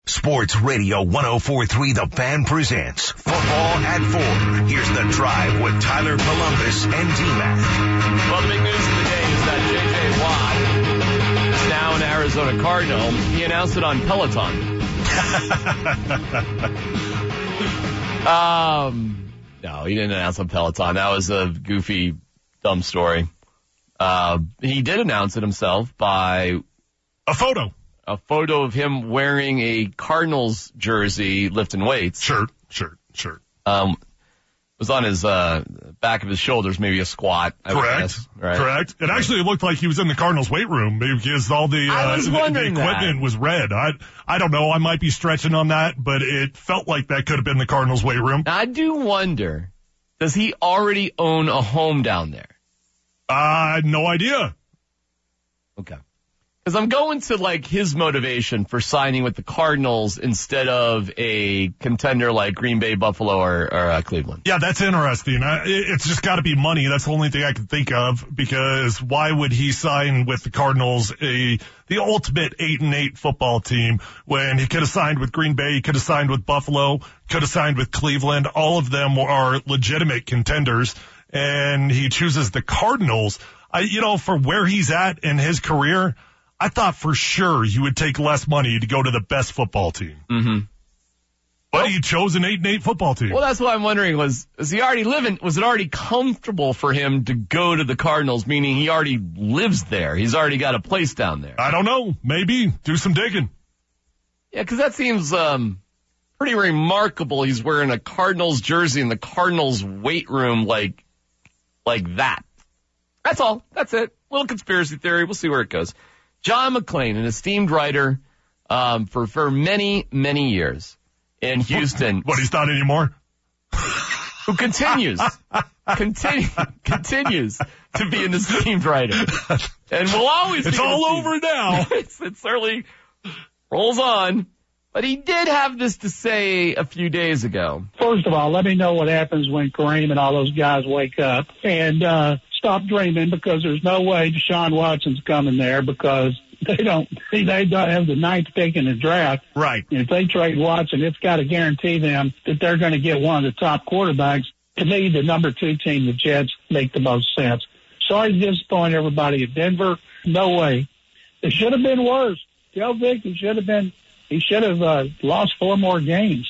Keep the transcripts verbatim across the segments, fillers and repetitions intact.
Sports Radio one oh four point three The Fan presents Football at four. Here's The Drive with Tyler Columbus and T-Mac. Well, the big news of the day is that J J Watt is now an Arizona Cardinal. He announced it on Peloton. um, no, he didn't announce on Peloton. That was a goofy, dumb story. Uh, he did announce it himself by a photo. A photo of him wearing a Cardinals jersey, lifting weights. Shirt, shirt, shirt. Um, it was on his uh, back of his shoulders, maybe a squat. I Correct, guess, right? correct. It actually looked like he was in the Cardinals weight room because all the, I uh, was the, the wondering equipment that. was red. I I don't know. I might be stretching on that, but it felt like that could have been the Cardinals weight room. Now, I do wonder, does he already own a home down there? Uh, no idea. Okay. Because I'm going to, like, his motivation for signing with the Cardinals instead of a contender like Green Bay, Buffalo, or, or uh, Cleveland. Yeah, that's interesting. I, it's just got to be money. That's the only thing I can think of, because why would he sign with the Cardinals, a the ultimate eight and eight football team, when he could have signed with Green Bay, he could have signed with Buffalo, could have signed with Cleveland. All of them are legitimate contenders, and he chooses the Cardinals. I, you know, for where he's at in his career, I thought for sure you would take less money to go to the best football team. Mm-hmm. But well, he chose an eight and eight football team. Well, that's what I'm wondering was, is he already living, was it already comfortable for him to go to the Cardinals, meaning he already lives there? He's already got a place down there. I don't know. Maybe. Do some digging. Yeah, because that seems um pretty remarkable. He's wearing a Cardinals jersey in the Cardinals weight room like, like that. That's all. That's it. Little conspiracy theory. We'll see where it goes. John McClain, an esteemed writer um, for, for many, many years in Houston. What, he's not anymore? Who continues, continue, continues to be an esteemed writer. And will always It's be all esteemed. over now. it's, it certainly rolls on. But he did have this to say a few days ago. First of all, let me know what happens when Kareem and all those guys wake up. And, uh, stop dreaming, because there's no way Deshaun Watson's coming there, because they don't see they don't have the ninth pick in the draft. Right. And if they trade Watson, it's got to guarantee them that they're going to get one of the top quarterbacks. To me, the number two team, the Jets, make the most sense. Sorry to disappoint everybody at Denver. No way. It should have been worse. Tell Vic he should have been. He should have uh, lost four more games.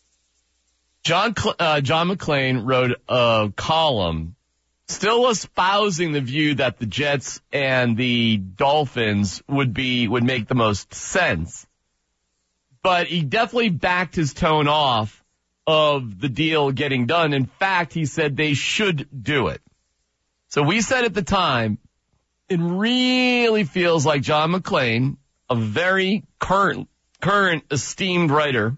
John uh, John McClain wrote a column still espousing the view that the Jets and the Dolphins would be, would make the most sense. But he definitely backed his tone off of the deal getting done. In fact, he said they should do it. So we said at the time, it really feels like John McClain, a very current, current esteemed writer,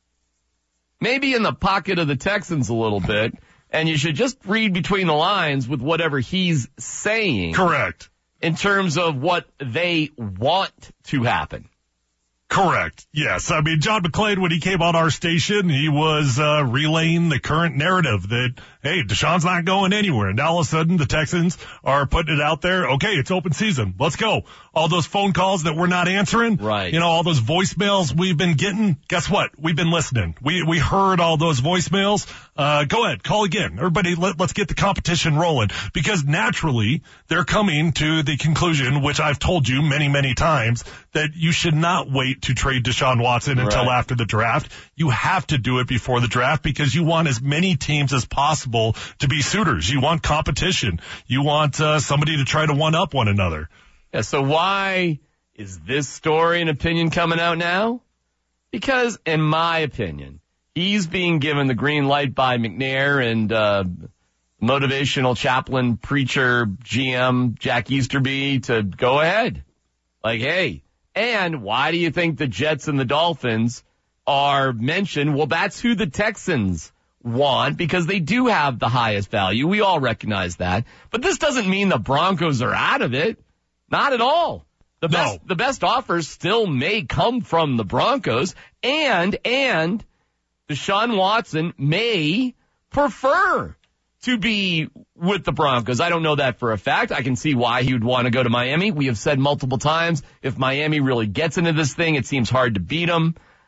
maybe in the pocket of the Texans a little bit, and you should just read between the lines with whatever he's saying. Correct. In terms of what they want to happen. Correct. Yes. I mean, John McClain, when he came on our station, he was uh, relaying the current narrative that, hey, Deshaun's not going anywhere. And now all of a sudden the Texans are putting it out there. Okay, it's open season. Let's go. All those phone calls that we're not answering. Right. You know, all those voicemails we've been getting. Guess what? We've been listening. We we heard all those voicemails. Uh, go ahead. Call again. Everybody, let, let's get the competition rolling. Because naturally, they're coming to the conclusion, which I've told you many, many times, that you should not wait to trade Deshaun Watson until right. after the draft. You have to do it before the draft, because you want as many teams as possible to be suitors. You want competition. You want uh, somebody to try to one-up one another. Yeah, so why is this story and opinion coming out now? Because, in my opinion, he's being given the green light by McNair and uh, motivational chaplain, preacher, G M, Jack Easterby to go ahead. Like, hey, and why do you think the Jets and the Dolphins are mentioned? Well, that's who the Texans want, because they do have the highest value. We all recognize that. But this doesn't mean the Broncos are out of it. Not at all. The no. best, the best offers still may come from the Broncos, and, and Deshaun Watson may prefer to be with the Broncos. I don't know that for a fact. I can see why he would want to go to Miami. We have said multiple times, if Miami really gets into this thing, it seems hard to beat them.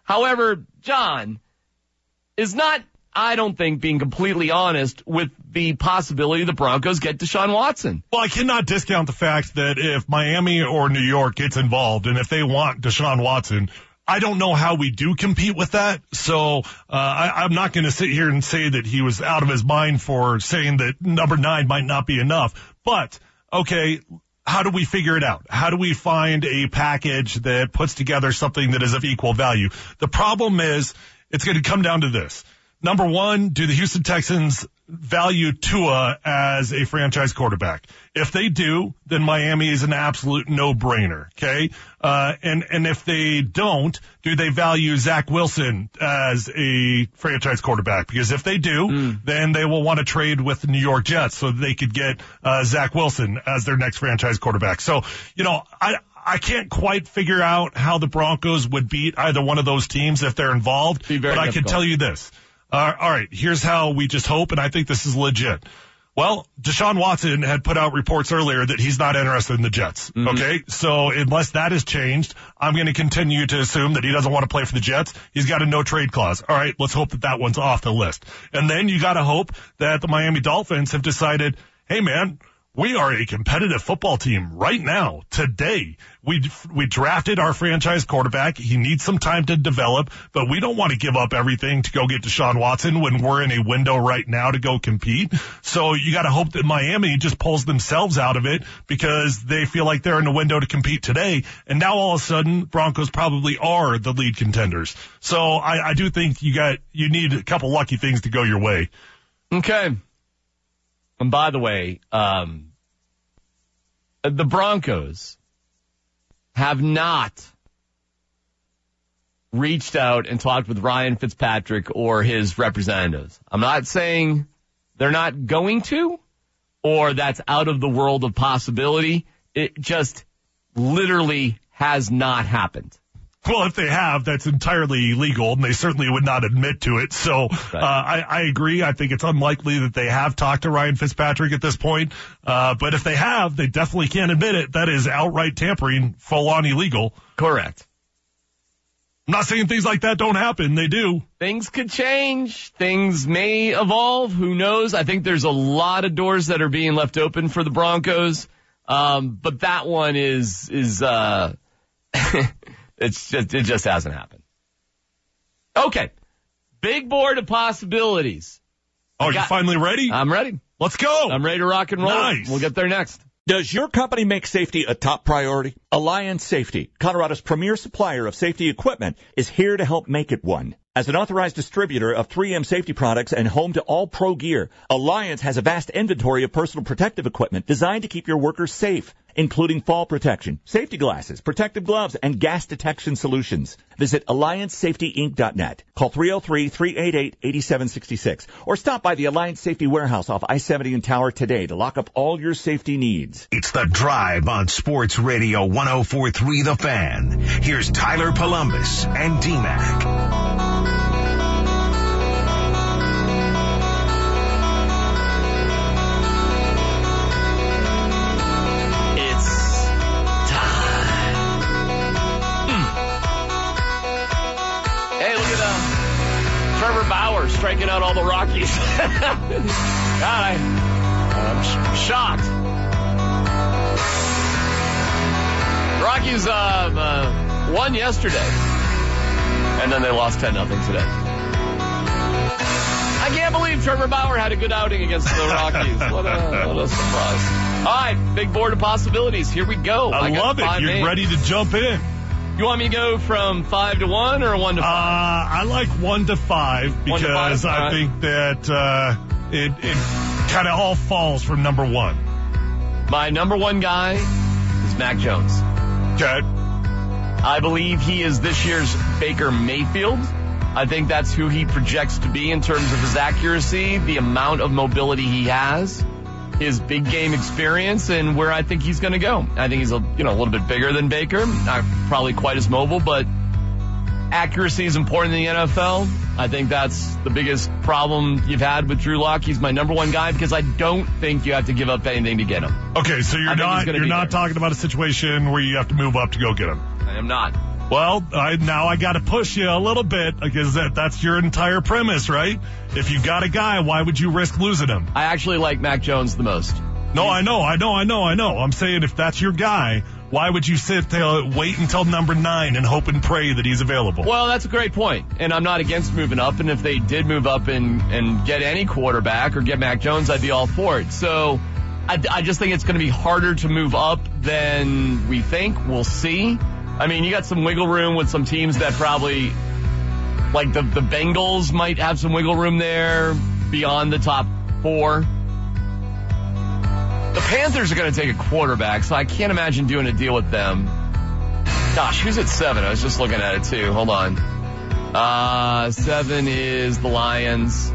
However, John is not, I don't think, being completely honest with the possibility the Broncos get Deshaun Watson. Well, I cannot discount the fact that if Miami or New York gets involved and if they want Deshaun Watson, I don't know how we do compete with that. So uh, I, I'm not going to sit here and say that he was out of his mind for saying that number nine might not be enough. But, okay, how do we figure it out? How do we find a package that puts together something that is of equal value? The problem is it's going to come down to this. Number one, do the Houston Texans value Tua as a franchise quarterback? If they do, then Miami is an absolute no-brainer, okay? Uh, and, and if they don't, do they value Zach Wilson as a franchise quarterback? Because if they do, mm. then they will want to trade with the New York Jets so that they could get uh, Zach Wilson as their next franchise quarterback. So, you know, I, I can't quite figure out how the Broncos would beat either one of those teams if they're involved, but difficult. I can tell you this. Uh, all right, here's how we just hope, and I think this is legit. Well, Deshaun Watson had put out reports earlier that he's not interested in the Jets, mm-hmm. okay? So unless that has changed, I'm going to continue to assume that he doesn't want to play for the Jets. He's got a no-trade clause. All right, let's hope that that one's off the list. And then you got to hope that the Miami Dolphins have decided, hey, man, we are a competitive football team right now, today. We we drafted our franchise quarterback. He needs some time to develop, but we don't want to give up everything to go get Deshaun Watson when we're in a window right now to go compete. So you got to hope that Miami just pulls themselves out of it because they feel like they're in the window to compete today. And now all of a sudden, Broncos probably are the lead contenders. So I, I do think you got you need a couple lucky things to go your way. Okay. And by the way, um, the Broncos have not reached out and talked with Ryan Fitzpatrick or his representatives. I'm not saying they're not going to or that's out of the world of possibility. It just literally has not happened. Well, if they have, that's entirely illegal, and they certainly would not admit to it. So right. uh, I, I agree. I think it's unlikely that they have talked to Ryan Fitzpatrick at this point. Uh, but if they have, they definitely can't admit it. That is outright tampering, full-on illegal. Correct. I'm not saying things like that don't happen. They do. Things could change. Things may evolve. Who knows? I think there's a lot of doors that are being left open for the Broncos. Um, but that one is, is, uh, It's just, it just hasn't happened. Okay. Big board of possibilities. Oh, you finally ready? I'm ready. Let's go. I'm ready to rock and roll. Nice. We'll get there next. Does your company make safety a top priority? Alliance Safety, Colorado's premier supplier of safety equipment, is here to help make it one. As an authorized distributor of three M safety products and home to all pro gear, Alliance has a vast inventory of personal protective equipment designed to keep your workers safe, including fall protection, safety glasses, protective gloves, and gas detection solutions. Visit alliance safety inc dot net. Call three oh three, three eight eight, eight seven six six or stop by the Alliance Safety Warehouse off I seventy and Tower today to lock up all your safety needs. It's The Drive on Sports Radio one oh four point three The Fan. Here's Tyler Polumbus and D-Mac. Striking out all the Rockies. God, I, I'm sh- shocked. Rockies uh, uh, won yesterday, and then they lost ten nothing today. I can't believe Trevor Bauer had a good outing against the Rockies. What a, what a surprise. All right, big board of possibilities. Here we go. I, I love it. You're names. Ready to jump in. You want me to go from five to one or one to five? Uh, I like one to five because to five? I right. think that uh, it, it kind of all falls from number one. My number one guy is Mac Jones. Okay. I believe he is this year's Baker Mayfield. I think that's who he projects to be in terms of his accuracy, the amount of mobility he has, his big game experience, and where I think he's going to go. I think he's a you know a little bit bigger than Baker, not probably quite as mobile, but accuracy is important in the N F L. I think that's the biggest problem you've had with Drew Lock. He's my number one guy because I don't think you have to give up anything to get him. Okay, so you're not you're not there. talking about a situation where you have to move up to go get him. I am not. Well, I, now I got to push you a little bit because that, that's your entire premise, right? If you got a guy, why would you risk losing him? I actually like Mac Jones the most. No, I know, I know, I know, I know. I'm saying if that's your guy, why would you sit there, wait until number nine and hope and pray that he's available? Well, that's a great point. And I'm not against moving up. And if they did move up and, and get any quarterback or get Mac Jones, I'd be all for it. So I, I just think it's going to be harder to move up than we think. We'll see. I mean, you got some wiggle room with some teams that probably, like the, the Bengals might have some wiggle room there beyond the top four. The Panthers are going to take a quarterback, so I can't imagine doing a deal with them. Gosh, who's at seven? I was just looking at it, too. Hold on. Uh, seven is the Lions.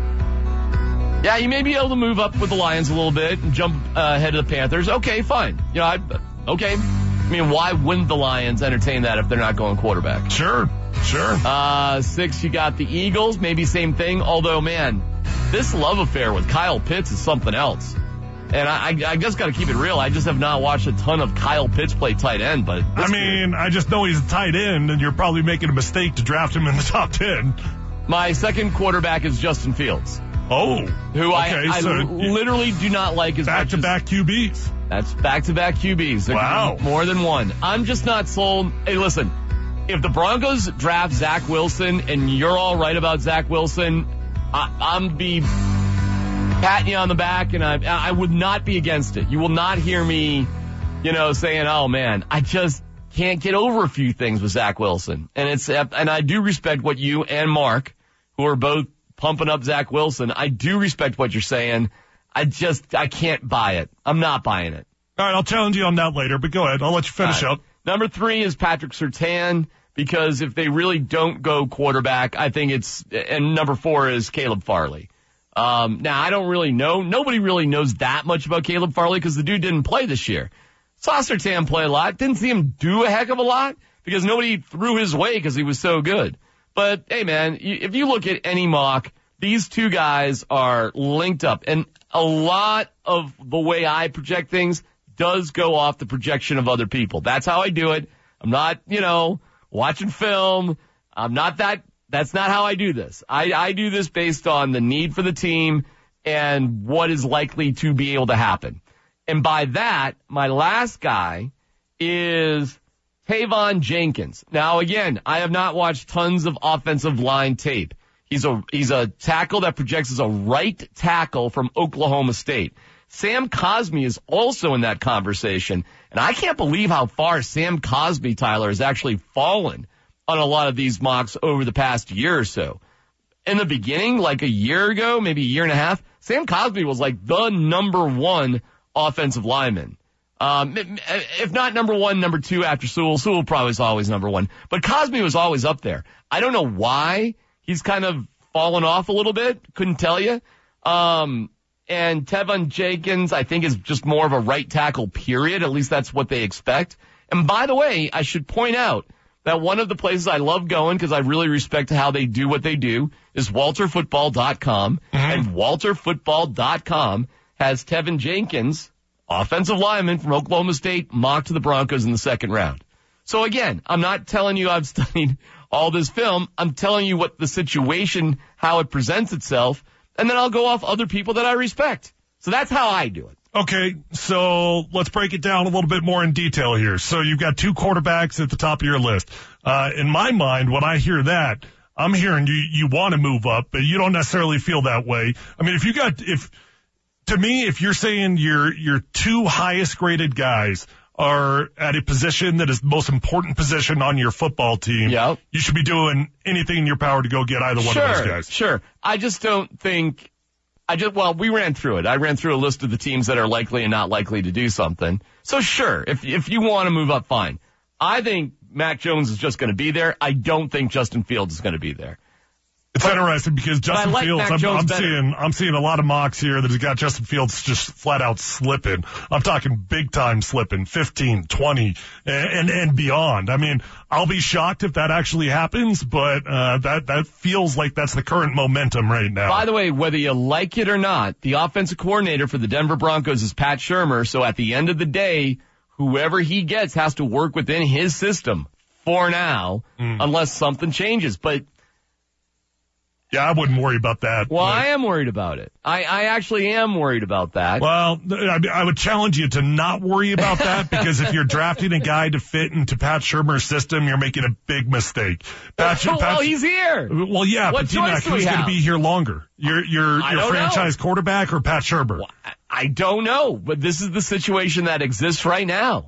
Yeah, you may be able to move up with the Lions a little bit and jump uh, ahead of the Panthers. Okay, fine. You know, I, okay. I mean, why wouldn't the Lions entertain that if they're not going quarterback? Sure, sure. Uh, six, you got the Eagles. Maybe same thing. Although, man, this love affair with Kyle Pitts is something else. And I, I just got to keep it real. I just have not watched a ton of Kyle Pitts play tight end. But I mean, I just know he's a tight end, and you're probably making a mistake to draft him in the top ten. My second quarterback is Justin Fields. Oh, who okay, I, I so literally do not like as much as... Back-to-back Q Bs. That's back-to-back Q Bs. There wow. More than one. I'm just not sold. Hey, listen, if the Broncos draft Zach Wilson and you're all right about Zach Wilson, I, I'm be patting you on the back, and I, I would not be against it. You will not hear me, you know, saying, oh, man, I just can't get over a few things with Zach Wilson. And it's and I do respect what you and Mark, who are both pumping up Zach Wilson, I do respect what you're saying. I just, I can't buy it. I'm not buying it. All right, I'll challenge you on that later, but go ahead. I'll let you finish right. up. Number three is Patrick Surtain, because if they really don't go quarterback, I think it's, and number four is Caleb Farley. Um, now, I don't really know. Nobody really knows that much about Caleb Farley because the dude didn't play this year. Saw Surtain play a lot. Didn't see him do a heck of a lot because nobody threw his way because he was so good. But, hey, man, if you look at any mock, these two guys are linked up. And a lot of the way I project things does go off the projection of other people. That's how I do it. I'm not, you know, watching film. I'm not that. That's not how I do this. I, I do this based on the need for the team and what is likely to be able to happen. And by that, my last guy is Tavon Jenkins. Now, again, I have not watched tons of offensive line tape. He's a he's a tackle that projects as a right tackle from Oklahoma State. Sam Cosmi is also in that conversation, and I can't believe how far Sam Cosmi, Tyler, has actually fallen on a lot of these mocks over the past year or so. In the beginning, like a year ago, maybe a year and a half, Sam Cosmi was like the number one offensive lineman. Um, if not number one, number two after Sewell. Sewell probably was always number one. But Cosmi was always up there. I don't know why he's kind of fallen off a little bit. Couldn't tell you. Um, and Tavon Jenkins, I think, is just more of a right tackle, period. At least that's what they expect. And by the way, I should point out that one of the places I love going, because I really respect how they do what they do, is Walter Football dot com. Mm-hmm. And Walter Football dot com has Tavon Jenkins, offensive lineman from Oklahoma State, mocked to the Broncos in the second round. So again, I'm not telling you I've studied all this film. I'm telling you what the situation, how it presents itself, and then I'll go off other people that I respect. So that's how I do it. Okay, so let's break it down a little bit more in detail here. So you've got two quarterbacks at the top of your list. Uh, in my mind, when I hear that, I'm hearing you, you want to move up, but you don't necessarily feel that way. I mean, if you got, if, to me, if you're saying your, your two highest graded guys are at a position that is the most important position on your football team, yep, you should be doing anything in your power to go get either one sure, of those guys. Sure. I just don't think, I just, well, we ran through it. I ran through a list of the teams that are likely and not likely to do something. So sure, if, if you want to move up, fine. I think Mac Jones is just going to be there. I don't think Justin Fields is going to be there. It's but, interesting because Justin like Fields, I'm, I'm seeing, I'm seeing a lot of mocks here that has got Justin Fields just flat out slipping. I'm talking big time slipping, fifteen, twenty, and, and, and beyond. I mean, I'll be shocked if that actually happens, but, uh, that, that feels like that's the current momentum right now. By the way, whether you like it or not, the offensive coordinator for the Denver Broncos is Pat Shurmur. So at the end of the day, whoever he gets has to work within his system. for now, Mm. unless something changes. But Yeah, I wouldn't worry about that. well, but- I am worried about it. I, I actually am worried about that. Well, I, I would challenge you to not worry about that because if you're drafting a guy to fit into Pat Shurmur's system, you're making a big mistake. Pat, well, Pat, he's here. well, yeah, What but T-Mac, choice do we who's going to have? be here longer? Your your I your don't franchise know. quarterback or Pat Shurmur? Well, I- I don't know, but this is the situation that exists right now.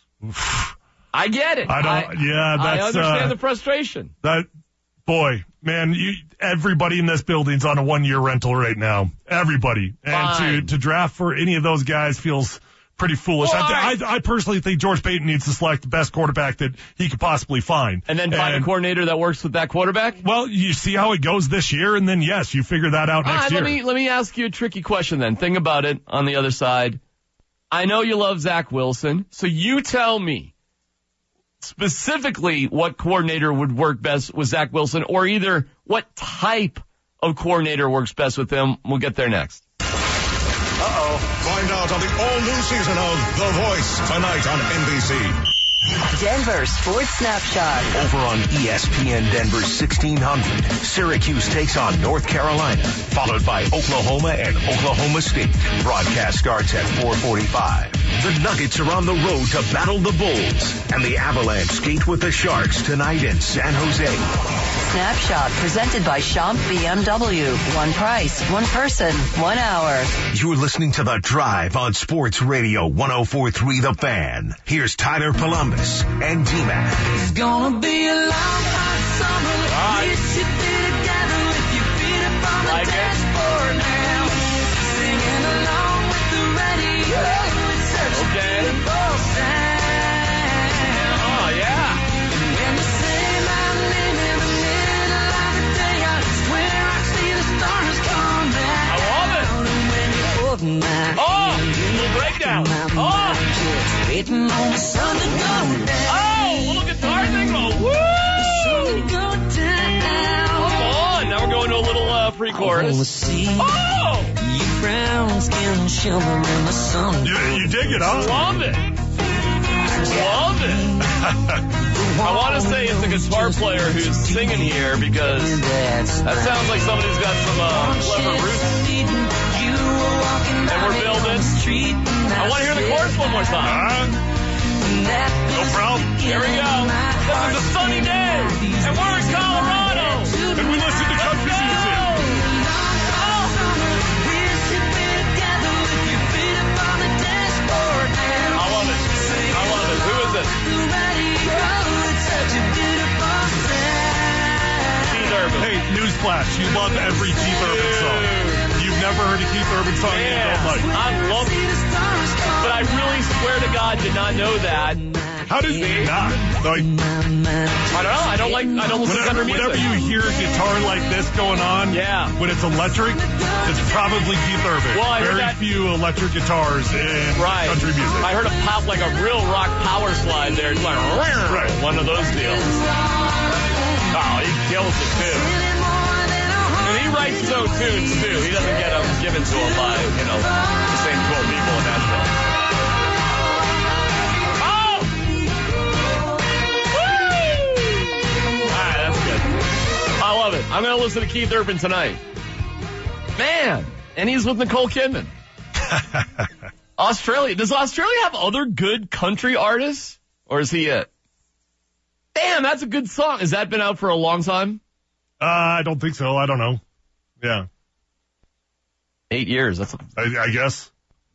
I get it. I don't- yeah, I that's, understand uh, the frustration. That boy, man, you, everybody in this building's on a one-year rental right now. Everybody, and Fine. to to draft for any of those guys feels pretty foolish. Well, I, I- I, I personally think George Payton needs to select the best quarterback that he could possibly find, And then find a coordinator that works with that quarterback? Well, you see how it goes this year, and then yes, you figure that out All next right, year. let me let me ask you a tricky question then. Think about it on the other side. I know you love Zach Wilson, so you tell me specifically what coordinator would work best with Zach Wilson, or either what type of coordinator works best with him. We'll get there next. Uh-oh. Find out on the all-new season of The Voice tonight on N B C. Denver Sports Snapshot. Over on E S P N Denver sixteen hundred, Syracuse takes on North Carolina, followed by Oklahoma and Oklahoma State. Broadcast starts at four forty-five. The Nuggets are on the road to battle the Bulls, and the Avalanche skate with the Sharks tonight in San Jose. Snapshot presented by Champ B M W. One price, one person, one hour. You're listening to The Drive on Sports Radio one oh four point three The Fan. Here's Tyler Columbus and T-Mac. It's gonna be a long, hot summer. All right. We should be together with your feet up on the Like it? dashboard now. Singing along with the radio. It's such Okay. a beautiful sound. Oh, yeah. When you say my name in the middle of the day, I swear I see the stars come down. I love it. And when you hold my Oh, hand, little breakdown. my Oh, mind just waiting on the sun to go down. oh, little guitar thing. Oh, woo! Go down. Come on. Now we're going to a little uh, pre-chorus. See Oh, you brown skin shimmer in the sun. You, you dig it, huh? love it. Love it. I want to say it's a guitar player who's singing here because that sounds like somebody who's got some uh, clever roots. And we're building. I want to hear the chorus one more time. Huh? No problem. Here we go. This is a sunny day, and we're in Colorado. And we listen to country Let's music. go. I love it. I love it. Who is it? Keith Urban. Hey, newsflash, you love every Keith Urban song. You've never heard a Keith Urban song you Man, don't like. I love it. But I really swear to God, did not know that. How does he not? Like, I don't know. I don't like. I don't listen to whenever, country music. whenever you hear a guitar like this going on, Yeah. when it's electric, it's probably Keith Urban. Well, I heard Very that- few electric guitars in Right. country music. I heard a pop like a real rock power slide there. It's like Right. one of those deals. Oh, he kills it too. And he writes his own tunes too. He doesn't get them given to him by, you know, the same twelve people in Nashville. Oh! Woo! Alright, that's good. I love it. I'm gonna listen to Keith Urban tonight. Man! And he's with Nicole Kidman. Australia. Does Australia have other good country artists? Or is he it? Damn, that's a good song. Has that been out for a long time? Uh, I don't think so. I don't know. Yeah, Eight years. That's a, I, I guess.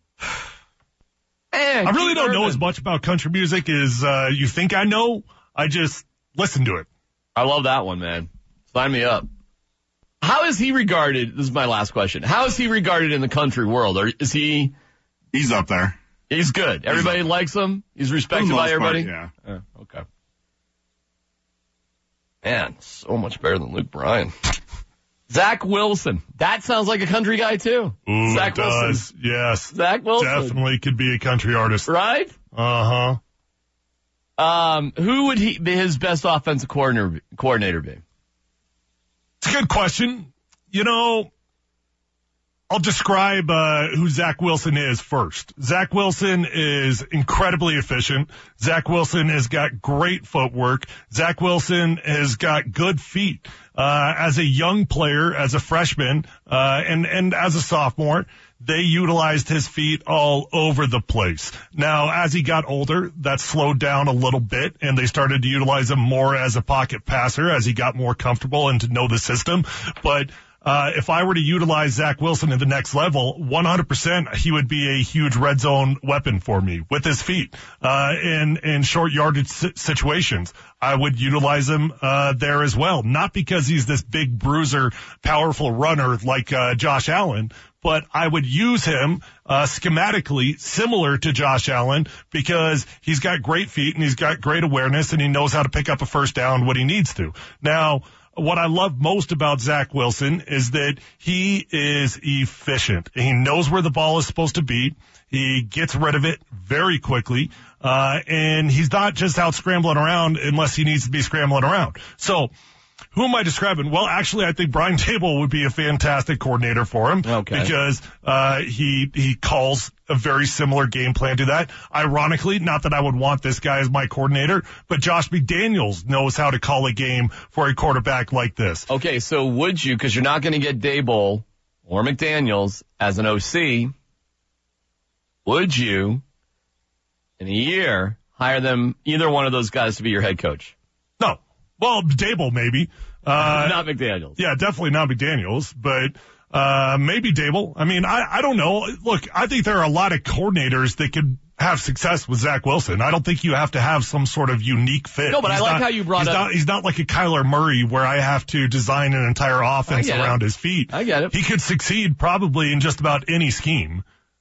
man, I really Keith don't know Urban. as much about country music as uh, you think I know. I just listen to it. I love that one, man. Sign me up. How is he regarded? This is my last question. How is he regarded in the country world? Or is he? He's up there. He's good. Everybody likes him. He's respected by everybody. Yeah. Yeah, okay. Man, so much better than Luke Bryan. Zach Wilson. That sounds like a country guy too. Ooh, Zach it Wilson. does. Yes. Zach Wilson. Definitely could be a country artist. Right? Uh huh. Um, who would he be his best offensive coordinator coordinator be? It's a good question. You know, I'll describe uh, who Zach Wilson is first. Zach Wilson is incredibly efficient. Zach Wilson has got great footwork. Zach Wilson has got good feet. Uh, as a young player, as a freshman, uh, and, and as a sophomore, they utilized his feet all over the place. Now, as he got older, that slowed down a little bit, and they started to utilize him more as a pocket passer as he got more comfortable and to know the system. But Uh, if I were to utilize Zach Wilson at the next level, one hundred percent he would be a huge red zone weapon for me with his feet, uh, in, in short yardage situations. I would utilize him, uh, there as well. Not because he's this big bruiser, powerful runner like, uh, Josh Allen, but I would use him, uh, schematically similar to Josh Allen because he's got great feet and he's got great awareness and he knows how to pick up a first down when he needs to. Now, what I love most about Zach Wilson is that he is efficient. He knows where the ball is supposed to be. He gets rid of it very quickly. Uh, and he's not just out scrambling around unless he needs to be scrambling around. So, who am I describing? Well, actually, I think Brian Daboll would be a fantastic coordinator for him. Okay. Because, uh, he, he calls a very similar game plan to that. Ironically, not that I would want this guy as my coordinator, but Josh McDaniels knows how to call a game for a quarterback like this. Okay, so would you, because you're not going to get Daboll or McDaniels as an O C, would you, in a year, hire them, either one of those guys to be your head coach? No. Well, Daboll maybe. Uh, not McDaniels. Yeah, definitely not McDaniels, but uh maybe Daboll. I mean, I, I don't know. Look, I think there are a lot of coordinators that could have success with Zach Wilson. I don't think you have to have some sort of unique fit. No, but he's I like not, how you brought he's up... Not, he's not like a Kyler Murray where I have to design an entire offense around it. his feet. I get it. He could succeed probably in just about any scheme.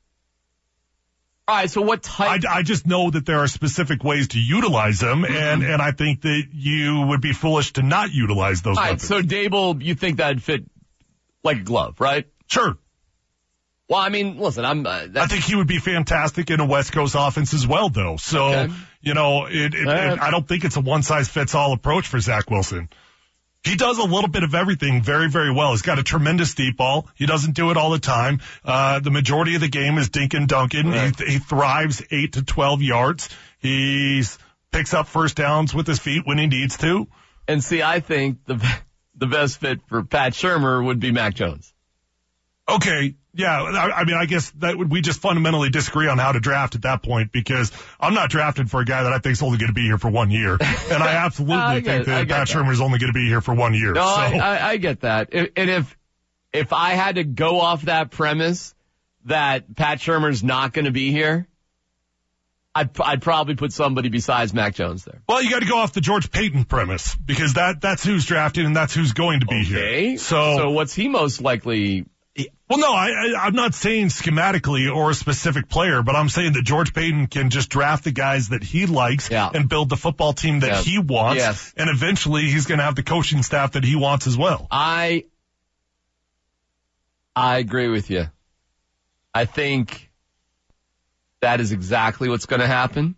All right, so what type? I, I just know that there are specific ways to utilize them, Mm-hmm. and, and I think that you would be foolish to not utilize those All right, weapons. so Daboll, you think that'd fit like a glove, right? Sure. Well, I mean, listen, I'm. Uh, I think he would be fantastic in a West Coast offense as well, though. So, Okay. you know, it, it, Uh, it, I don't think it's a one-size-fits-all approach for Zach Wilson. He does a little bit of everything very, very well. He's got a tremendous deep ball. He doesn't do it all the time. Uh, the majority of the game is dink and dunking. Right. He, he thrives eight to twelve yards. He picks up first downs with his feet when he needs to. And see, I think the the best fit for Pat Shurmur would be Mac Jones. Okay. Yeah. I, I mean, I guess that would, we just fundamentally disagree on how to draft at that point because I'm not drafted for a guy that I think is only going to be here for one year. And I absolutely I get think it. I that get Pat that. Shurmur is only going to be here for one year. No, so. I, I, I get that. If- And if if I had to go off that premise that Pat Shurmur's not going to be here, I'd, I'd probably put somebody besides Mac Jones there. Well, you got to go off the George Payton premise because that that's who's drafted and that's who's going to be Okay. here. So, so what's he most likely? well, no, I, I, I'm not saying schematically or a specific player, but I'm saying that George Payton can just draft the guys that he likes Yeah. and build the football team that Yeah. he wants. Yes. And eventually he's going to have the coaching staff that he wants as well. I I agree with you. I think that is exactly what's going to happen.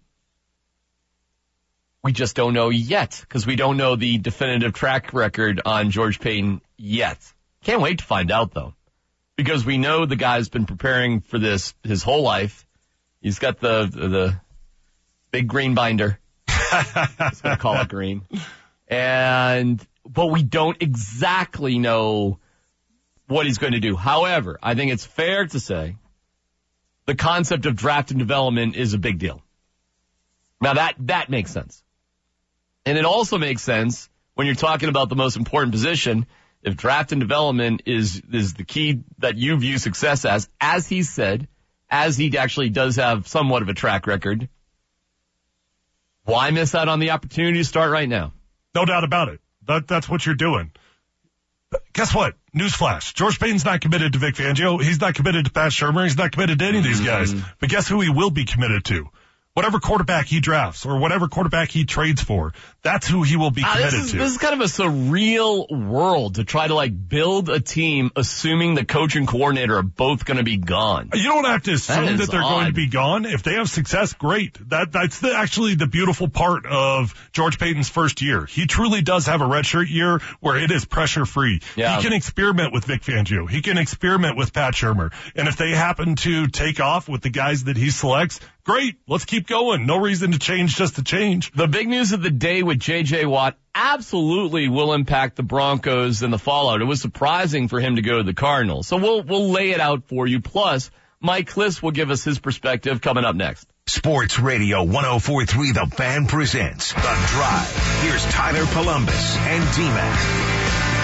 We just don't know yet because we don't know the definitive track record on George Payton yet. Can't wait to find out, though, because we know the guy's been preparing for this his whole life. He's got the the big green binder. I was going to call it green. And but we don't exactly know what he's going to do. However, I think it's fair to say the concept of draft and development is a big deal. Now that, that makes sense. And it also makes sense when you're talking about the most important position. If draft and development is, is the key that you view success as, as he said, as he actually does have somewhat of a track record, why miss out on the opportunity to start right now? No doubt about it. That, that's what you're doing. But guess what? Newsflash. George Payton's not committed to Vic Fangio. He's not committed to Pat Shurmur. He's not committed to any of these guys. But guess who he will be committed to? whatever quarterback he drafts or whatever quarterback he trades for, that's who he will be Ah, committed this is, to. This is kind of a surreal world to try to like build a team assuming the coach and coordinator are both going to be gone. You don't have to assume That that, is they're going to odd. be gone. If they have success, great. That that's the, actually the beautiful part of George Payton's first year. He truly does have a redshirt year where it is pressure free. Yeah. He can experiment with Vic Fangio. He can experiment with Pat Shurmur. And if they happen to take off with the guys that he selects, great. Let's keep going. No reason to change just to change. The big news of the day with J J. Watt absolutely will impact the Broncos and the fallout. It was surprising for him to go to the Cardinals. So we'll we'll lay it out for you. Plus, Mike Kliss will give us his perspective coming up next. Sports Radio one oh four point three The Fan presents The Drive. Here's Tyler Columbus and T-Mac.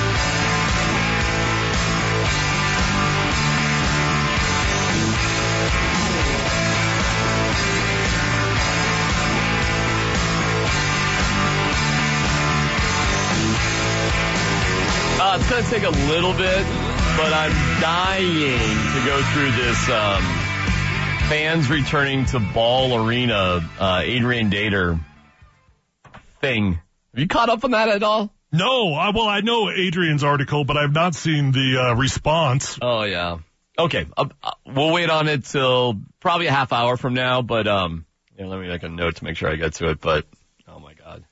Uh, it's going to take a little bit, but I'm dying to go through this um, fans returning to Ball Arena, uh, Adrian Dater thing. Have you caught up on that at all? No, I, well, I know Adrian's article, but I've not seen the uh, response. Oh, yeah. Okay. Uh, uh, we'll wait on it till probably a half hour from now, but um, you know, let me make a note to make sure I get to it. But, oh, my God.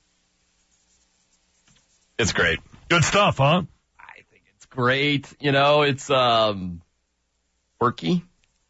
It's great. Good stuff, huh? I think it's great. You know, it's um, quirky.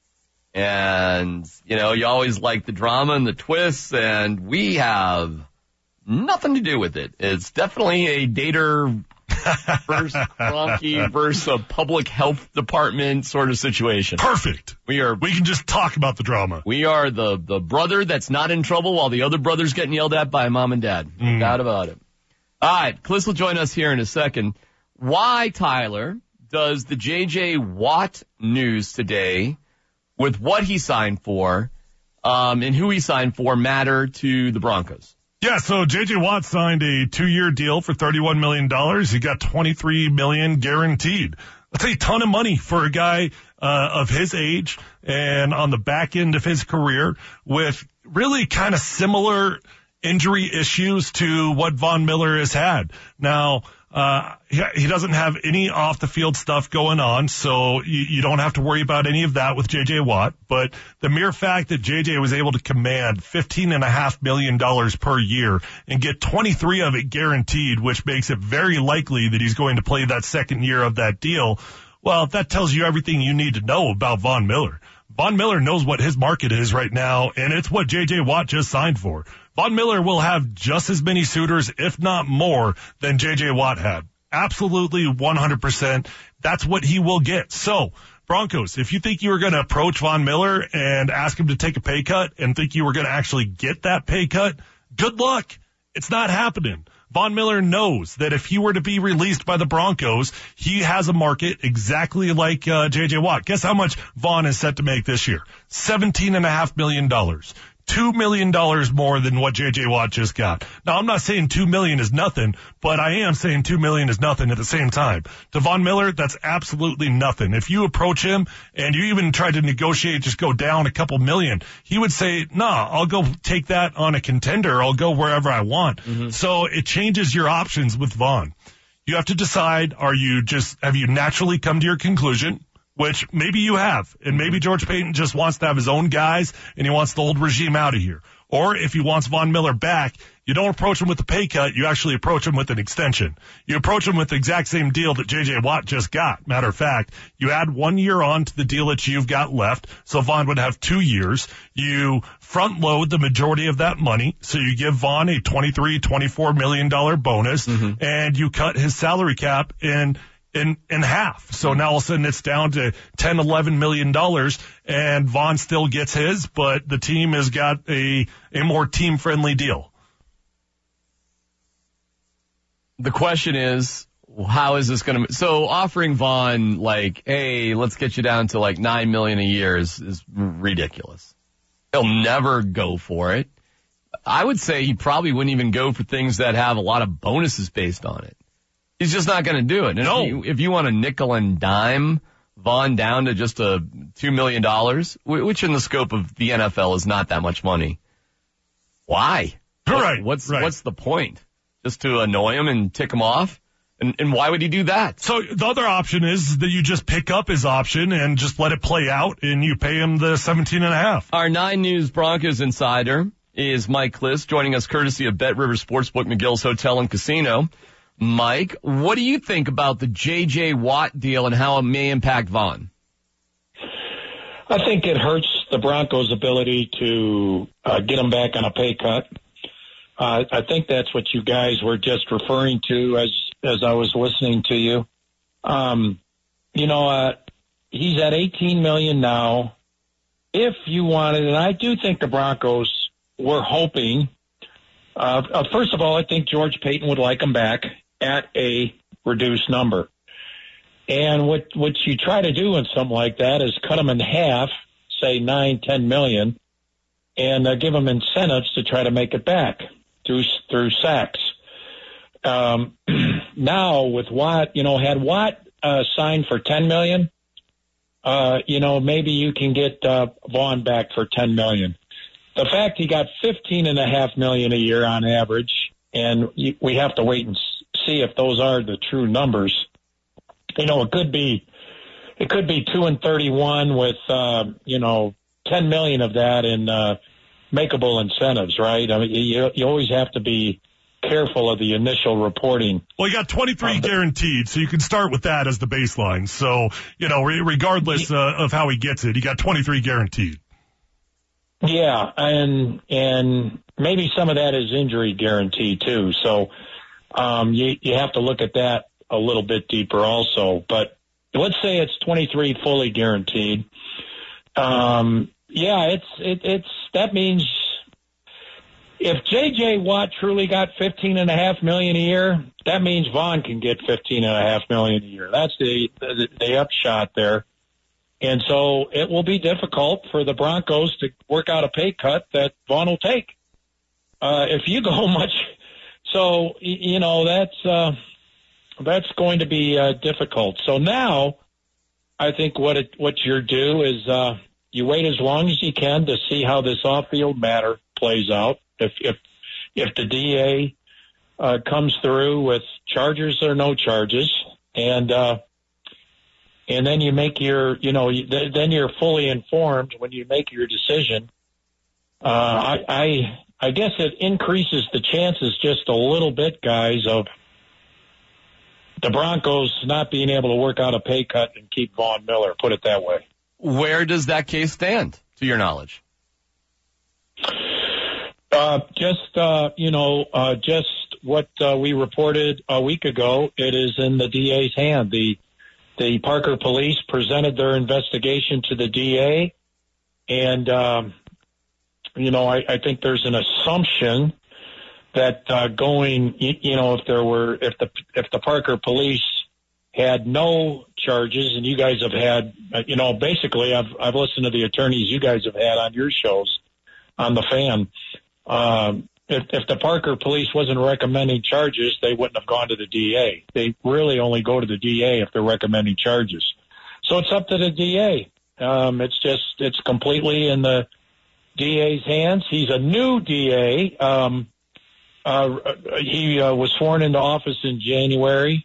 And, you know, you always like the drama and the twists, and we have nothing to do with it. It's definitely a Dater versus Kroenke versus a public health department sort of situation. Perfect. We are We can just talk about the drama. we are the, the brother that's not in trouble while the other brother's getting yelled at by mom and dad. No doubt about it. All right, Kliss will join us here in a second. Why, Tyler, does the J J. Watt news today with what he signed for um, and who he signed for matter to the Broncos? Yeah, so J J. Watt signed a two-year deal for thirty-one million dollars. He got twenty-three million dollars guaranteed. That's a ton of money for a guy uh, of his age and on the back end of his career with really kind of similar injury issues to what Von Miller has had. Now, uh, he, he doesn't have any off the field stuff going on, so you, you don't have to worry about any of that with J J. Watt. But the mere fact that J J was able to command fifteen and a half million dollars per year and get twenty-three of it guaranteed, which makes it very likely that he's going to play that second year of that deal. Well, that tells you everything you need to know about Von Miller. Von Miller knows what his market is right now, and it's what J J. Watt just signed for. Von Miller will have just as many suitors, if not more, than J J. Watt had. Absolutely one hundred percent. That's what he will get. So, Broncos, if you think you were going to approach Von Miller and ask him to take a pay cut and think you were going to actually get that pay cut, good luck. It's not happening. Von Miller knows that if he were to be released by the Broncos, he has a market exactly like uh, J J. Watt. Guess how much Von is set to make this year? seventeen and a half million dollars. Two million dollars more than what J J. Watt just got. Now, I'm not saying two million is nothing, but I am saying two million is nothing at the same time. To Von Miller, that's absolutely nothing. If you approach him and you even try to negotiate, just go down a couple million, he would say, nah, I'll go take that on a contender. I'll go wherever I want. Mm-hmm. So it changes your options with Von. You have to decide, are you just, have you naturally come to your conclusion? Which maybe you have, and maybe George Payton just wants to have his own guys, and he wants the old regime out of here. Or if he wants Von Miller back, you don't approach him with the pay cut, you actually approach him with an extension. You approach him with the exact same deal that J J. Watt just got. Matter of fact, you add one year on to the deal that you've got left, so Von would have two years. You front load the majority of that money, so you give Von a twenty-three, twenty-four million dollars bonus, mm-hmm. and you cut his salary cap in in in half. So now all of a sudden it's down to ten, eleven million dollars, and Von still gets his, but the team has got a a more team friendly deal. The question is, how is this going to, so offering Von like, hey, let's get you down to like nine million a year is, is ridiculous. He'll never go for it. I would say he probably wouldn't even go for things that have a lot of bonuses based on it. He's just not going to do it. And no. if, you, if you want to nickel and dime Von down to just a two million dollars, which in the scope of the N F L is not that much money, Why? Right. What's right. what's the point? Just to annoy him and tick him off? And, and why would he do that? So the other option is that you just pick up his option and just let it play out, and you pay him the seventeen and a half. Our Nine News Broncos insider is Mike Kliss, joining us courtesy of Bet River Sportsbook, McGill's Hotel and Casino. Mike, what do you think about the J J. Watt deal and how it may impact Vaughn? I think it hurts the Broncos' ability to uh, get him back on a pay cut. Uh, I think that's what you guys were just referring to as as I was listening to you. Um, you know, uh, he's at eighteen million dollars now. If you wanted, and I do think the Broncos were hoping, uh, uh, first of all, I think George Paton would like him back at a reduced number. And what, what you try to do in something like that is cut them in half, say nine, ten million, and uh, give them incentives to try to make it back through through sacks. Um, now with Watt, you know, had Watt uh, signed for ten million, uh, you know, maybe you can get uh, Vaughn back for ten million. The fact he got fifteen and a half million a year on average, and we have to wait and see if those are the true numbers. You know, it could be, it could be two and thirty-one with, uh, you know, ten million of that in uh, makeable incentives, right? I mean, you, you always have to be careful of the initial reporting. Well, you got twenty-three um, guaranteed, so you can start with that as the baseline. So, you know, re- regardless uh, of how he gets it, he got twenty-three guaranteed. Yeah, and and maybe some of that is injury guarantee too. So um, you you have to look at that a little bit deeper also. But let's say it's twenty-three fully guaranteed. Um, yeah, it's it, it's that means if J J. Watt truly got fifteen and a half million a year, that means Vaughn can get fifteen and a half million a year. That's the the, the upshot there. And so it will be difficult for the Broncos to work out a pay cut that Vaughn will take. Uh, if you go much, so, you know, that's, uh, that's going to be, uh, difficult. So now I think what it, what you're due is, uh, you wait as long as you can to see how this off-field matter plays out. If, if, if the D A, uh, comes through with charges or no charges, and, uh, And then you make your, you know, then you're fully informed when you make your decision. Uh, I, I, I guess it increases the chances just a little bit, guys, of the Broncos not being able to work out a pay cut and keep Von Miller, put it that way. Where does that case stand, to your knowledge? Uh, just, uh, you know, uh, just what uh, we reported a week ago, it is in the D A's hand. The The Parker police presented their investigation to the D A, and, um, you know, I, I think there's an assumption that uh, going, you, you know, if there were, if the if the Parker police had no charges, and you guys have had, you know, basically, I've I've listened to the attorneys you guys have had on your shows on the Fan. Um, If, if the Parker police wasn't recommending charges, they wouldn't have gone to the D A. They really only go to the D A if they're recommending charges. So it's up to the D A. Um, it's just, it's completely in the D A's hands. He's a new D A. Um, uh, he uh, was sworn into office in January.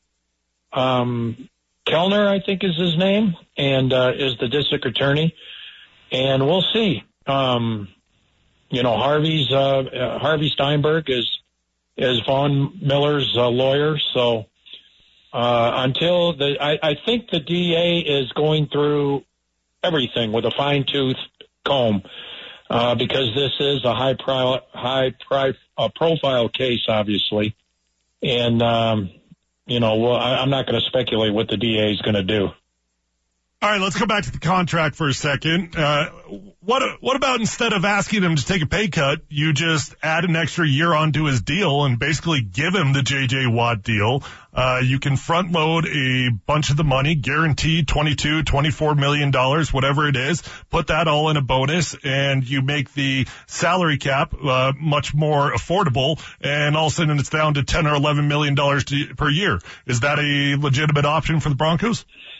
Um, Kellner, I think is his name, and uh, is the district attorney. And we'll see. Um, You know, Harvey's, uh, uh, Harvey Steinberg is, is Von Miller's uh, lawyer. So, uh, until the, I, I think the D A is going through everything with a fine tooth comb, uh, because this is a high pro, high pri, uh, profile case, obviously. And, um, you know, well, I, I'm not going to speculate what the D A is going to do. All right, let's go back to the contract for a second. Uh, what what about instead of asking him to take a pay cut, you just add an extra year onto his deal and basically give him the J J. Watt deal? Uh, you can front load a bunch of the money, guaranteed twenty-two, twenty-four million dollars, whatever it is. Put that all in a bonus, and you make the salary cap uh, much more affordable. And all of a sudden, it's down to ten or eleven million dollars to, per year. Is that a legitimate option for the Broncos?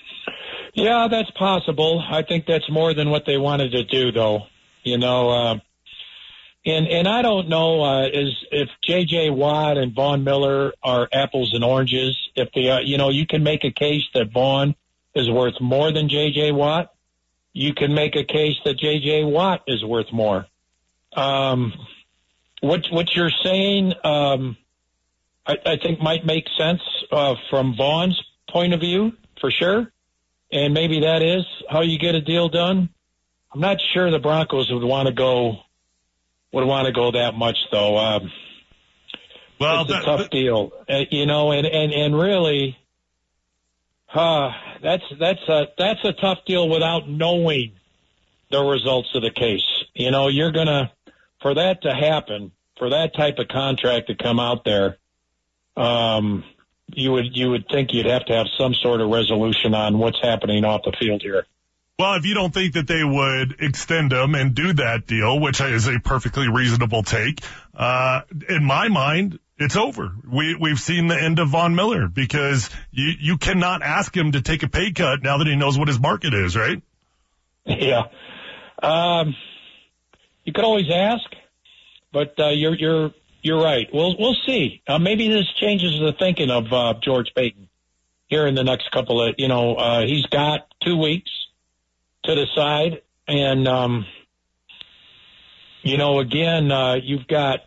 Yeah, that's possible. I think that's more than what they wanted to do, though. You know, uh, And and I don't know uh, is if J J. Watt and Von Miller are apples and oranges. If they are, you know, you can make a case that Vaughn is worth more than J J. Watt. You can make a case that J J. Watt is worth more. Um, what what you're saying, um, I, I think might make sense uh, from Vaughn's point of view for sure, and maybe that is how you get a deal done. I'm not sure the Broncos would want to go. Would want to go that much though. Um, well, it's a that, tough that, deal, uh, you know, and, and, and really, uh, that's, that's a, that's a tough deal without knowing the results of the case. You know, you're going to, for that to happen, for that type of contract to come out there, um, you would, you would think you'd have to have some sort of resolution on what's happening off the field here. Well, if you don't think that they would extend them and do that deal, which is a perfectly reasonable take, uh, in my mind, it's over. We, we've seen the end of Von Miller because you, you cannot ask him to take a pay cut now that he knows what his market is, right? Yeah. Um, you could always ask, but, uh, you're, you're, you're right. We'll, we'll see. Uh, maybe this changes the thinking of, uh, George Paton here in the next couple of, you know, uh, he's got two weeks to decide. And, um, you know, again, uh, you've got,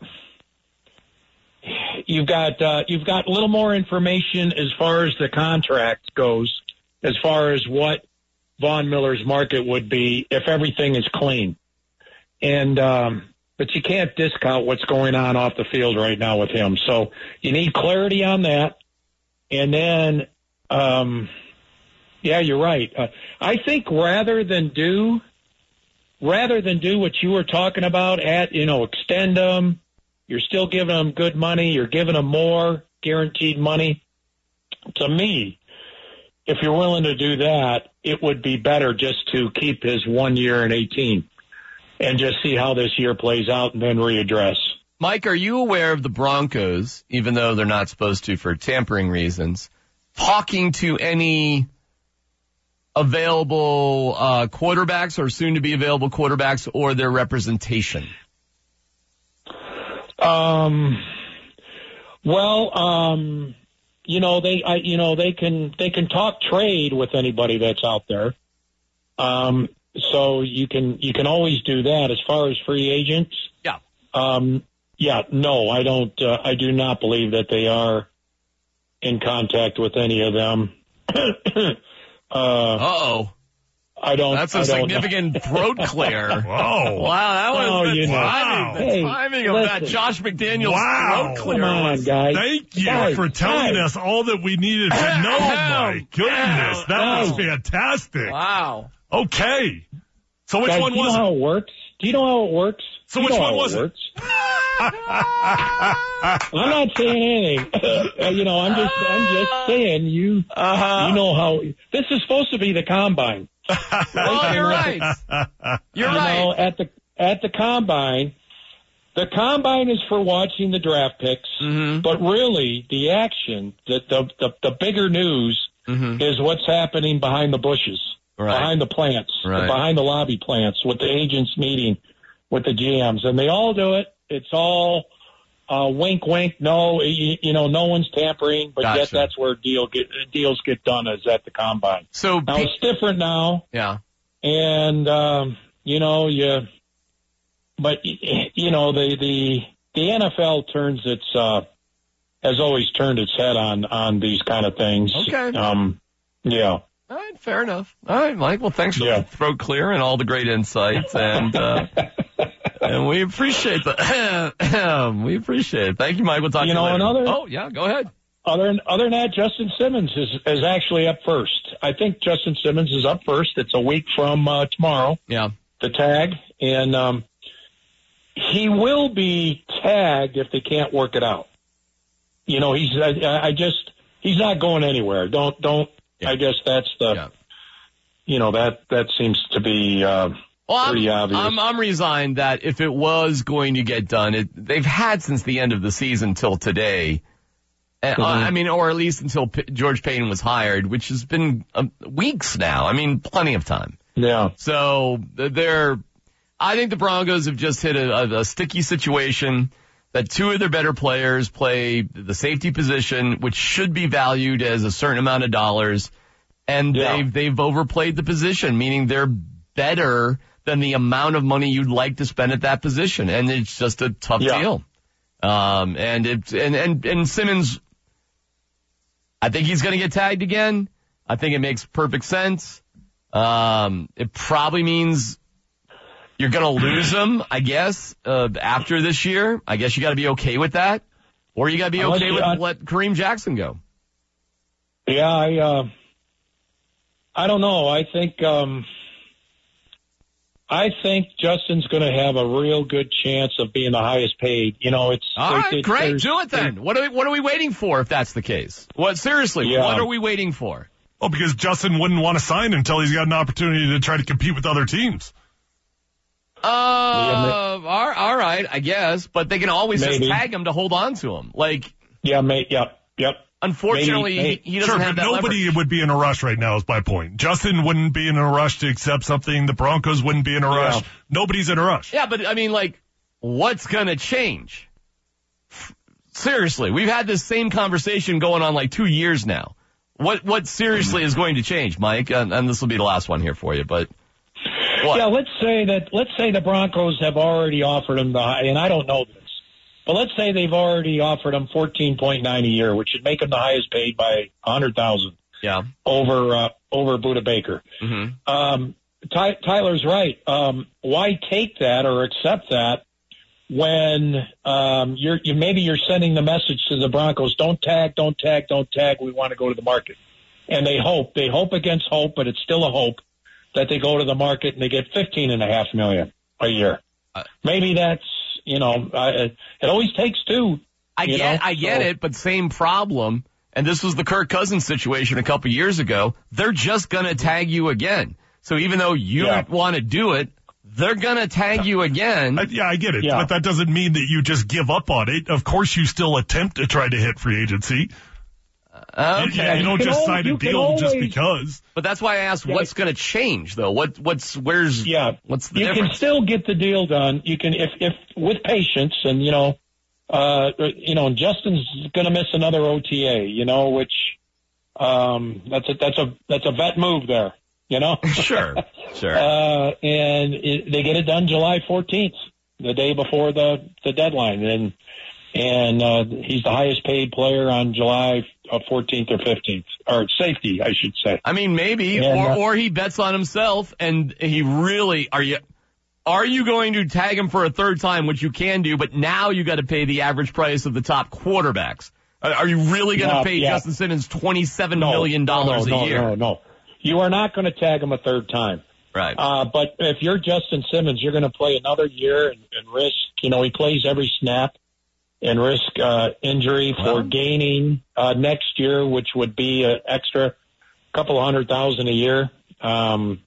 you've got, uh, you've got a little more information as far as the contract goes, as far as what Von Miller's market would be if everything is clean. And, um, but you can't discount what's going on off the field right now with him. So you need clarity on that. And then, um, yeah, you're right. Uh, I think rather than do, rather than do what you were talking about at, you know, extend them, you're still giving them good money, you're giving them more guaranteed money. To me, if you're willing to do that, it would be better just to keep his one year and eighteen and just see how this year plays out and then readdress. Mike, are you aware of the Broncos, even though they're not supposed to for tampering reasons, talking to any available uh, quarterbacks or soon-to-be available quarterbacks or their representation? Um. Well, um, you know they, I, you know they can they can talk trade with anybody that's out there. Um. So you can you can always do that. As far as free agents, yeah. Um. Yeah. No, I don't. Uh, I do not believe that they are in contact with any of them. Uh oh. I don't. That's a I don't significant know. throat clear. Whoa. Wow, that was Oh, the you know. timing, the Hey, timing of listen. that Josh McDaniels Wow. throat clear. Come on, guys. Thank you Guys, for telling guys. us all that we needed to know, my goodness. That was Guys. fantastic. Wow. Okay. So which Guys, one do you was know it? how it works? Do you know how it works? So You which know one how was it? works. I'm not saying anything. Uh, you know, I'm just, I'm just saying you, Uh-huh. you know how this is supposed to be the combine. Oh, you're right. You're you right. know, at the at the combine, the combine is for watching the draft picks, Mhm. but really the action, the the the, the bigger news Mhm. is what's happening behind the bushes, Right. behind the plants, Right. behind the lobby plants, with the agents meeting with the G Ms, and they all do it. It's all uh, wink, wink. No, you, you know, no one's tampering, but Gotcha. yet that's where deal get, deals get done is at the combine. So, Now pe- it's different now. yeah. And, um, you know, you, but, you know, the, the, the N F L turns its, uh, has always turned its head on, on these kind of things. Okay. Um, yeah. All right, fair enough. All right, Mike. Well, thanks for Yeah. the throat clear and all the great insights, and uh, and we appreciate that. We appreciate it. Thank you, Mike. We'll talk You to you know, later. another- Oh, yeah, go ahead. Other, other than that, Justin Simmons is, is actually up first. I think Justin Simmons is up first. It's a week from, uh, tomorrow, Yeah. the tag. And, um, he will be tagged if they can't work it out. You know, he's, I, I just, he's not going anywhere. Don't, don't, Yeah. I guess that's the, Yeah. you know, that, that seems to be, uh, Well, pretty I'm, obvious. I'm, I'm resigned that if it was going to get done, it, they've had since the end of the season till today. And, uh, Mhm. I mean, or at least until P- George Payton was hired, which has been um, weeks now. I mean, plenty of time. yeah. So they're, I think the Broncos have just hit a, a, a sticky situation that two of their better players play the safety position, which should be valued as a certain amount of dollars, and Yeah. they've they've overplayed the position, meaning they're better than the amount of money you'd like to spend at that position, and it's just a tough Yeah. deal. Um, and it and and and Simmons, I think he's going to get tagged again. I think it makes perfect sense. Um, it probably means you're going to lose him, I guess, uh, after this year. I guess you got to be okay with that, or you got to be Unless okay you- with I- let Kareem Jackson go. Yeah, I, uh, I don't know. I think, um, I think Justin's going to have a real good chance of being the highest paid. You know, it's All it- right, it- great, there's- do it then. What are we, what are we waiting for if that's the case? What seriously? Yeah. What are we waiting for? Oh, because Justin wouldn't want to sign until he's got an opportunity to try to compete with other teams. Uh, all, all right, I guess, but they can always Maybe. just tag him to hold on to him. Like, Yeah, mate. Yep, yep. unfortunately, Maybe- he, he doesn't Sure, have but that nobody leverage. would be in a rush right now is my point. Justin wouldn't be in a rush to accept something. The Broncos wouldn't be in a rush. Yeah. Nobody's in a rush. Yeah, but I mean, like, what's gonna change? Seriously, we've had this same conversation going on like two years now. What what seriously is going to change, Mike? And, and this will be the last one here for you, but what? Yeah, let's say that. Let's say the Broncos have already offered him the high, and I don't know this, but let's say they've already offered him fourteen point nine a year, which would make him the highest paid by a hundred thousand Yeah. over uh, over Buda Baker. Mm-hmm. Um, Ty- Tyler's right. Um, why take that or accept that when um, you're you maybe you're sending the message to the Broncos: don't tag, don't tag, don't tag. We want to go to the market, and they hope they hope against hope, but it's still a hope that they go to the market and they get fifteen and a half million a year. Uh, Maybe that's you know uh, it, it always takes two. I you get, know, I get so- it, but same problem. And this was the Kirk Cousins situation a couple years ago. They're just gonna tag you again. So even though you Yeah. want to do it, they're gonna tag you again. I, yeah, I get it. Yeah. But that doesn't mean that you just give up on it. Of course, you still attempt to try to hit free agency. Okay. You, you don't can just al- sign a you can deal just always- because. But that's why I asked, Yeah. what's going to change though? What, what's, where's, Yeah, what's the you difference? can still get the deal done. You can, if, if with patience, and you know, uh, you know, Justin's going to miss another O T A. You know, which um, that's a that's a that's a vet move there. You know, Sure, sure. uh, and it, they get it done July fourteenth, the day before the the deadline, and and uh, he's the highest paid player on July fourteenth or fifteenth, or safety, I should say. I mean, maybe, And, or, uh, or he bets on himself and he really, are you, are you going to tag him for a third time, which you can do, but now you got to pay the average price of the top quarterbacks? Are, are you really going to Yeah, pay yeah. Justin Simmons twenty-seven No, million dollars no, no, a year? No, no, you are not going to tag him a third time. Right. Uh, but if you're Justin Simmons, you're going to play another year and, and risk, you know, he plays every snap and risk uh, injury for Well. gaining uh, next year, which would be an extra couple of hundred thousand a year. Um,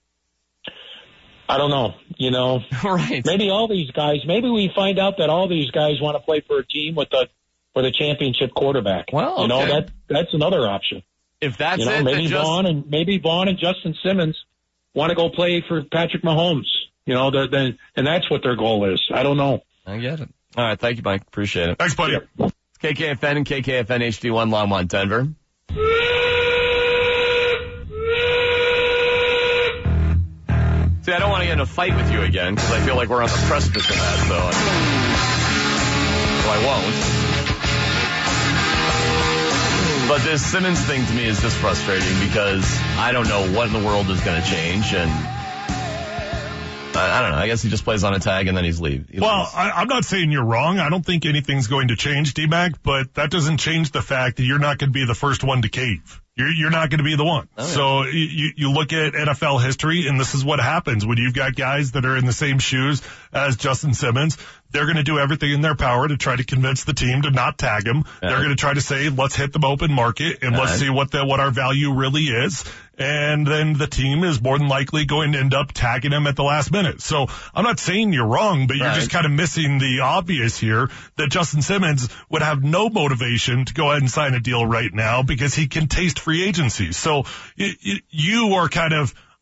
I don't know, you know, right. maybe all these guys, maybe we find out that all these guys want to play for a team with a with a championship quarterback. Well, you know, okay. that that's another option. If that's You know, it, maybe then just, Vaughn and maybe Vaughn and Justin Simmons want to go play for Patrick Mahomes. You know, the, the, and that's what their goal is. I don't know. I get it. All right. Thank you, Mike. Appreciate it. Thanks, buddy. Yeah. K K F N and K K F N H D one Longmont, Denver. See, I don't want to get in a fight with you again because I feel like we're on the precipice of that, so I, so I won't. But this Simmons thing to me is just frustrating because I don't know what in the world is going to change, and I, I don't know. I guess he just plays on a tag and then he's leave. He Well, leaves. I, I'm not saying you're wrong. I don't think anything's going to change, D-Mac, but that doesn't change the fact that you're not going to be the first one to cave. You're, you're not going to be the one. Oh, yeah. So you, you look at N F L history, and this is what happens when you've got guys that are in the same shoes as Justin Simmons. They're going to do everything in their power to try to convince the team to not tag him. Yeah. They're going to try to say, let's hit the open market and let's Right. see what the, what our value really is. And then the team is more than likely going to end up tagging him at the last minute. So I'm not saying you're wrong, but you're Right. just kind of missing the obvious here that Justin Simmons would have no motivation to go ahead and sign a deal right now because he can taste free agency. So y- y- you are kind of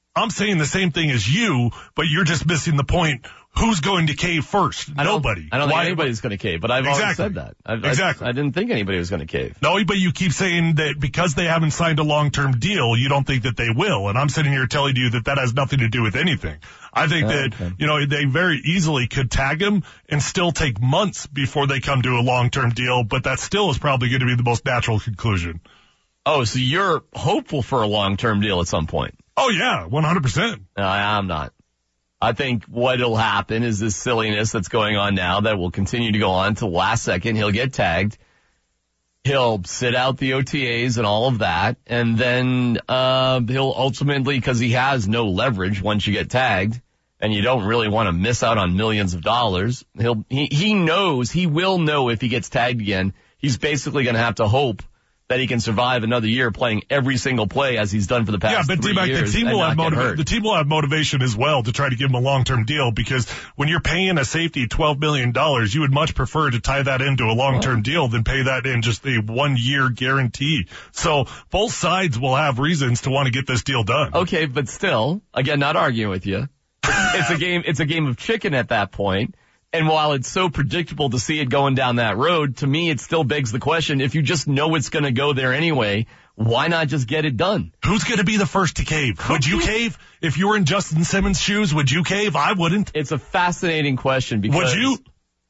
I'm saying the same thing as you, but you're just missing the point. Who's going to cave first? I Nobody. I don't Why- think anybody's going to cave, but I've Exactly. always said that. I've, Exactly. I, I didn't think anybody was going to cave. No, but you keep saying that because they haven't signed a long-term deal, you don't think that they will. And I'm sitting here telling you that that has nothing to do with anything. I think Oh, that, okay. you know, they very easily could tag him and still take months before they come to a long-term deal, but that still is probably going to be the most natural conclusion. Oh, so you're hopeful for a long-term deal at some point? Oh, yeah, one hundred percent. No, I- I'm not. I think what'll happen is this silliness that's going on now that will continue to go on till last second. He'll get tagged. He'll sit out the O T As and all of that. And then, uh, he'll ultimately, cause he has no leverage once you get tagged and you don't really want to miss out on millions of dollars. He'll, he, he knows, he will know if he gets tagged again, he's basically going to have to hope that he can survive another year playing every single play as he's done for the past Yeah, but three D-Mac, years the team and will have not get motiva- hurt. the team will have motivation as well to try to give him a long-term deal, because when you're paying a safety twelve million dollars, you would much prefer to tie that into a long-term deal than pay that in just a one-year guarantee. So both sides will have reasons to want to get this deal done. Okay, but still, again, not arguing with you. It's, it's a game, it's a game of chicken at that point. And while it's so predictable to see it going down that road, to me, it still begs the question, if you just know it's going to go there anyway, why not just get it done? Who's going to be the first to cave? Would you cave? If you were in Justin Simmons' shoes, would you cave? I wouldn't. It's a fascinating question because... Would you?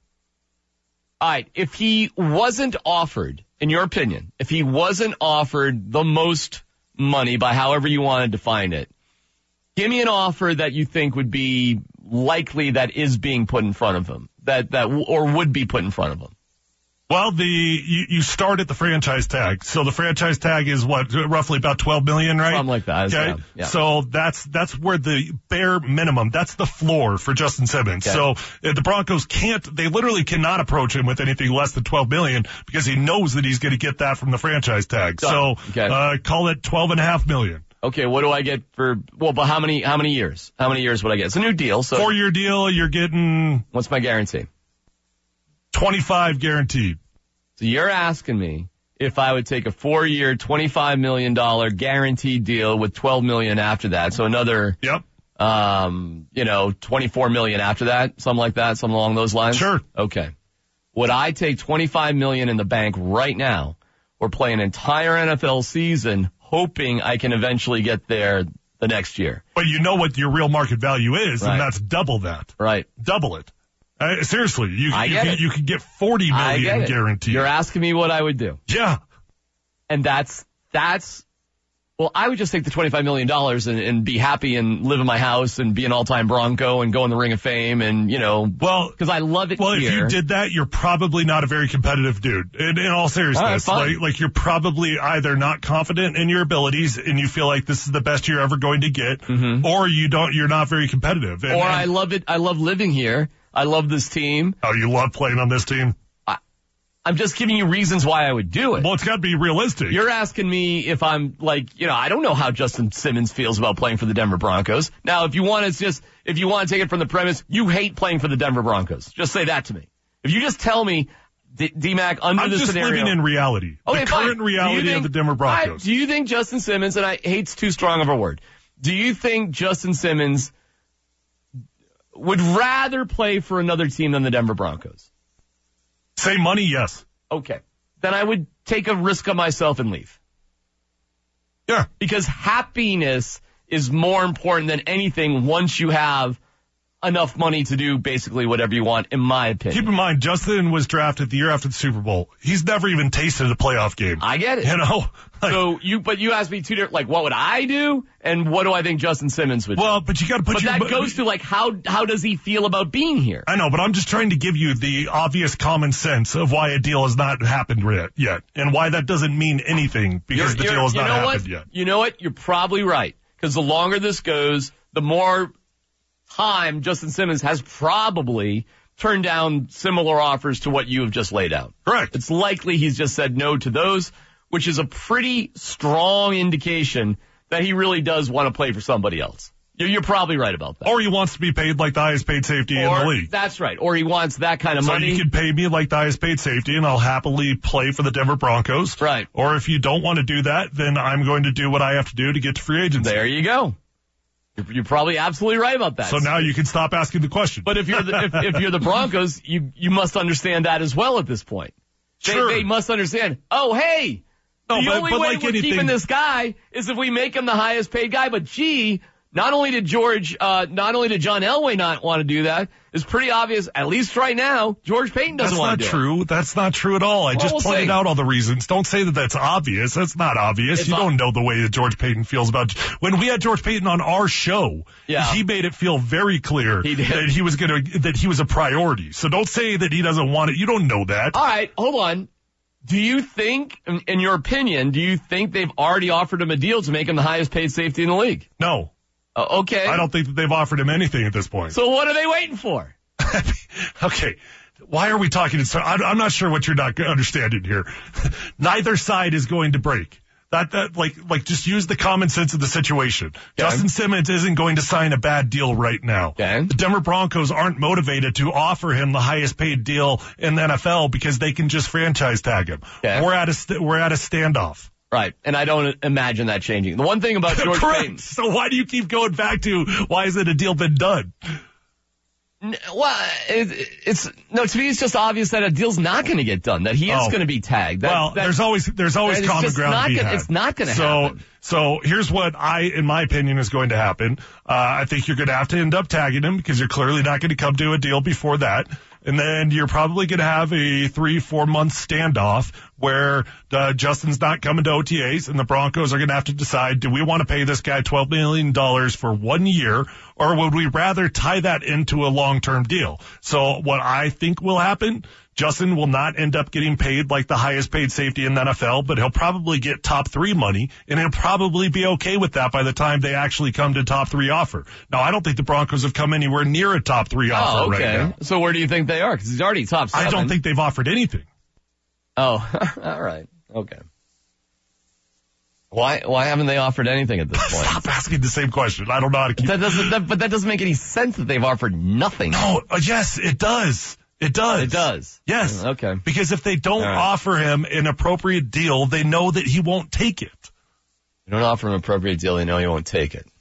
All right, if he wasn't offered, in your opinion, if he wasn't offered the most money by however you want to define it, give me an offer that you think would be likely that is being put in front of him, that, that, or would be put in front of him. Well, the you, you start at the franchise tag. So the franchise tag is what, roughly about twelve million, right? Something like that. Okay. Yeah, yeah. So that's that's where the bare minimum, that's the floor for Justin Simmons. Okay. So uh, the Broncos can't, they literally cannot approach him with anything less than twelve million because he knows that he's going to get that from the franchise tag. Done. So Okay. uh, call it twelve and a half million. Okay, what do I get for, well, but how many, how many years? How many years would I get? It's a new deal, so Four year deal, you're getting what's my guarantee? twenty-five guaranteed. So you're asking me if I would take a four-year, twenty-five million dollars guaranteed deal with twelve million dollars after that. So another, Yep. um, you know, twenty-four million dollars after that, something like that, something along those lines? Sure. Okay. Would I take twenty-five million dollars in the bank right now or play an entire N F L season hoping I can eventually get there the next year? But you know what your real market value is, Right. and that's double that. Right. Double it. Uh, seriously, you, I you, get can, it. you can get forty I get million it. guaranteed. You're asking me what I would do. Yeah. And that's, that's, well, I would just take the twenty-five million dollars and, and be happy and live in my house and be an all-time Bronco and go in the Ring of Fame and, you know, Well, because I love it well, here. if you did that, you're probably not a very competitive dude. In, in all seriousness, All right, fine. like, like you're probably either not confident in your abilities and you feel like this is the best you're ever going to get, or you don't, you're not very competitive. And, Mm-hmm. or and- I love it. I love living here. I love this team. oh, you love playing on this team? I'm just giving you reasons why I would do it. Well, it's got to be realistic. You're asking me if I'm like, you know, I don't know how Justin Simmons feels about playing for the Denver Broncos. Now, if you want to just, if you want to take it from the premise, you hate playing for the Denver Broncos. Just say that to me. If you just tell me, D- D-Mac, under I'm the just scenario. living in reality. Okay, the fine. current Do you reality think- of the Denver Broncos. I- do you think Justin Simmons, and I hate's too strong of a word, do you think Justin Simmons would rather play for another team than the Denver Broncos? Same money, yes. Okay. Then I would take a risk on myself and leave. Yeah. Because happiness is more important than anything once you have enough money to do basically whatever you want, in my opinion. Keep in mind, Justin was drafted the year after the Super Bowl. He's never even tasted a playoff game. I get it. You know? Like, So you, but you asked me two different, like, what would I do? And what do I think Justin Simmons would do? well, but you got to put But your... that goes to like, how, how does he feel about being here? I know, but I'm just trying to give you the obvious common sense of why a deal has not happened yet, yet and why that doesn't mean anything because the You're- deal has you not know happened what? yet. You know what? You're probably right. Because the longer this goes, the more time Justin Simmons has probably turned down similar offers to what you have just laid out. Correct. It's likely he's just said no to those, which is a pretty strong indication that he really does want to play for somebody else. You're, you're probably right about that. Or he wants to be paid like the highest paid safety in Or- the league. That's right. Or he wants that kind of So money. you can pay me like the highest paid safety and I'll happily play for the Denver Broncos. Right. Or if you don't want to do that, then I'm going to do what I have to do to get to free agency. There you go. You're, you're probably absolutely right about that. So now you can stop asking the question. But if you're the, if, if you're the Broncos, you you must understand that as well at this point. They, Sure. they must understand. Oh, hey, No, the but- only but way like we're anything- keeping this guy is if we make him the highest paid guy. But gee, not only did George, uh, not only did John Elway not want to do that, it's pretty obvious. At least right now, George Payton doesn't That's want not to do true. That's not true at all. I Well, just we'll pointed see. out all the reasons. Don't say that that's obvious. That's not obvious. It's you ob- don't know the way that George Payton feels about. When we had George Payton on our show, Yeah. he made it feel very clear He did. that he was going to that he was a priority. So don't say that he doesn't want it. You don't know that. it. All right, hold on. Do you think, in, in your opinion, do you think they've already offered him a deal to make him the highest paid safety in the league? No, Uh, okay. I don't think that they've offered him anything at this point. So what are they waiting for? Okay. Why are we talking? So I'm, I'm not sure what you're not understanding here. Neither side is going to break. That, that, like, like, just use the common sense of the situation. Justin Simmons isn't going to sign a bad deal right now. Okay. The Denver Broncos aren't motivated to offer him the highest paid deal in the N F L because they can just franchise tag him. Okay. We're at a, st- we're at a standoff. Right, and I don't imagine that changing. The one thing about George Correct. Payton, So why do you keep going back to why isn't a deal been done? N- well, it, it's no. To me, it's just obvious that a deal's not going to get done. That he is Oh. going to be tagged. That, well, that- there's always there's always it's common just ground not to be gonna- had. it's not gonna so, happen. So here's what I, in my opinion, is going to happen. Uh, I think you're going to have to end up tagging him because you're clearly not going to come to a deal before that. And then you're probably going to have a three, four month standoff where uh, Justin's not coming to O T As and the Broncos are going to have to decide, do we want to pay this guy twelve million dollars for one year or would we rather tie that into a long-term deal? So what I think will happen, Justin will not end up getting paid like the highest paid safety in the N F L, but he'll probably get top three money, and he'll probably be okay with that by the time they actually come to top three offer. Now, I don't think the Broncos have come anywhere near a top three offer oh, okay. right now. So where do you think they are? Because he's already top seven. I don't think they've offered anything. Oh, all right. Okay. Why? Why haven't they offered anything at this point? Stop asking the same question. I don't know how to keep. That doesn't. That, but that doesn't make any sense that they've offered nothing. No, uh, yes, it does. It does. It does. Yes. Okay. Because if they don't All right. offer him an appropriate deal, they know that he won't take it. You don't offer an appropriate deal, they know you won't take it.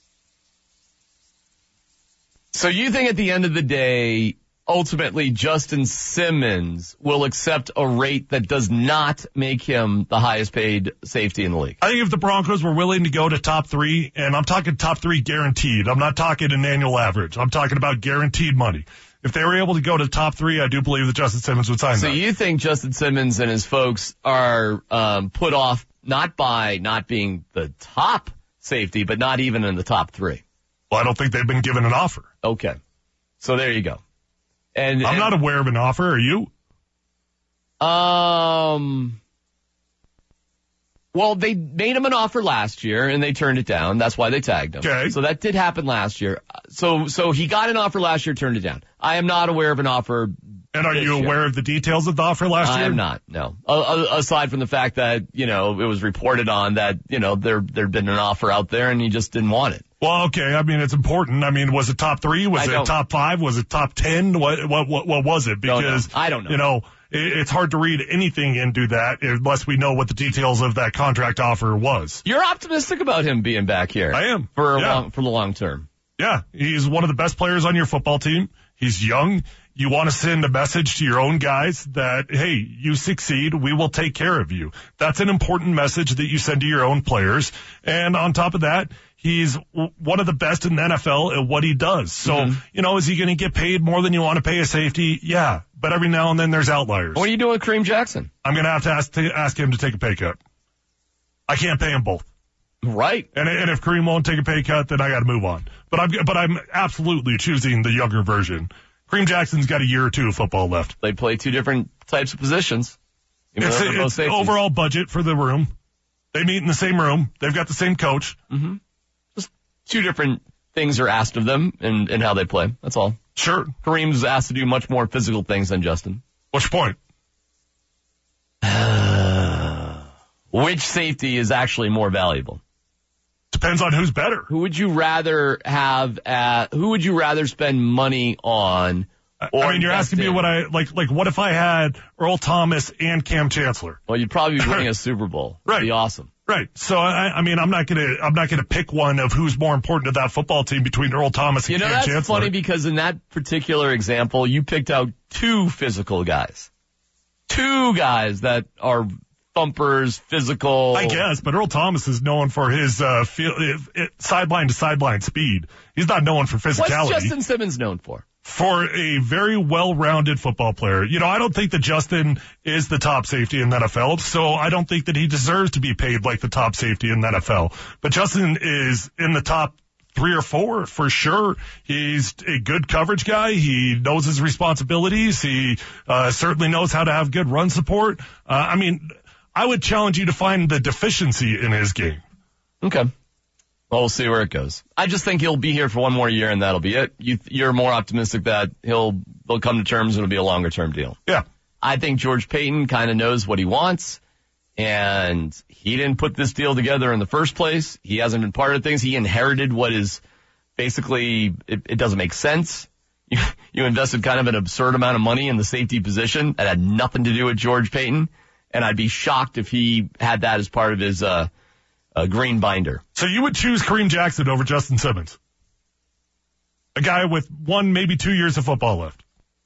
So you think at the end of the day, ultimately Justin Simmons will accept a rate that does not make him the highest paid safety in the league? I think if the Broncos were willing to go to top three, and I'm talking top three guaranteed, I'm not talking an annual average. I'm talking about guaranteed money. If they were able to go to top three, I do believe that Justin Simmons would sign So that. you think Justin Simmons and his folks are um, put off not by not being the top safety, but not even in the top three? Well, I don't think they've been given an offer. Okay. So there you go. And I'm and, not aware of an offer. Are you? Um, well, they made him an offer last year and they turned it down. That's why they tagged him. Okay. So that did happen last year. So, so he got an offer last year, turned it down. I am not aware of an offer. And are this you year. aware of the details of the offer last I year? am not, no. Uh, uh, aside from the fact that, you know, it was reported on that, you know, there, there'd been an offer out there and he just didn't want it. Well, okay. I mean, it's important. I mean, was it top three? Was I it don't- top five? Was it top ten? What, what, what, what was it? Don't know. Because, I don't know. You know, it, it's hard to read anything into that unless we know what the details of that contract offer was. You're optimistic about him being back here. I am. For a Yeah. long, for the long term. Yeah. He's one of the best players on your football team. He's young. You want to send a message to your own guys that, hey, you succeed, we will take care of you. That's an important message that you send to your own players. And on top of that, he's w- one of the best in the N F L at what he does. So, Mm-hmm. you know, is he going to get paid more than you want to pay a safety? Yeah. But every now and then there's outliers. What are you doing with Kareem Jackson? I'm going to have to ask, to ask him to take a pay cut. I can't pay him both. Right. And, and if Kareem won't take a pay cut, then I got to move on. But I'm, but I'm absolutely choosing the younger version. Kareem Jackson's got a year or two of football left. They play two different types of positions. Even It's, though they're both it's safeties. overall budget for the room. They meet in the same room. They've got the same coach. Just two different things are asked of them and, and how they play. That's all. Sure. Kareem's asked to do much more physical things than Justin. What's your point? Which safety is actually more valuable? Depends on who's better. Who would you rather have at, who would you rather spend money on? Or I mean, you're invest asking me in? what I, like, like what if I had Earl Thomas and Cam Chancellor? Well, you'd probably be winning a Super Bowl. Right. It'd be awesome. Right. So I, I mean, I'm not gonna, I'm not gonna pick one of who's more important to that football team between Earl Thomas and You know, Cam that's Chancellor. funny because in that particular example, you picked out two physical guys. Two guys that are thumpers, physical. I guess, but Earl Thomas is known for his uh, field, it, it, sideline to sideline speed. He's not known for physicality. What's Justin Simmons known for? For a very well-rounded football player. You know, I don't think that Justin is the top safety in the N F L, so I don't think that he deserves to be paid like the top safety in the N F L. But Justin is in the top three or four for sure. He's a good coverage guy. He knows his responsibilities. He uh, certainly knows how to have good run support. Uh, I mean, I would challenge you to find the deficiency in his game. Okay. Well, we'll see where it goes. I just think he'll be here for one more year and that'll be it. You, you're more optimistic that he'll, they'll come to terms and it'll be a longer term deal. Yeah. I think George Paton kind of knows what he wants and he didn't put this deal together in the first place. He hasn't been part of things. He inherited what is basically, it, it doesn't make sense. You, you invested kind of an absurd amount of money in the safety position that had nothing to do with George Paton. And I'd be shocked if he had that as part of his, uh, uh green binder. So you would choose Kareem Jackson over Justin Simmons? A guy with one, maybe two years of football left.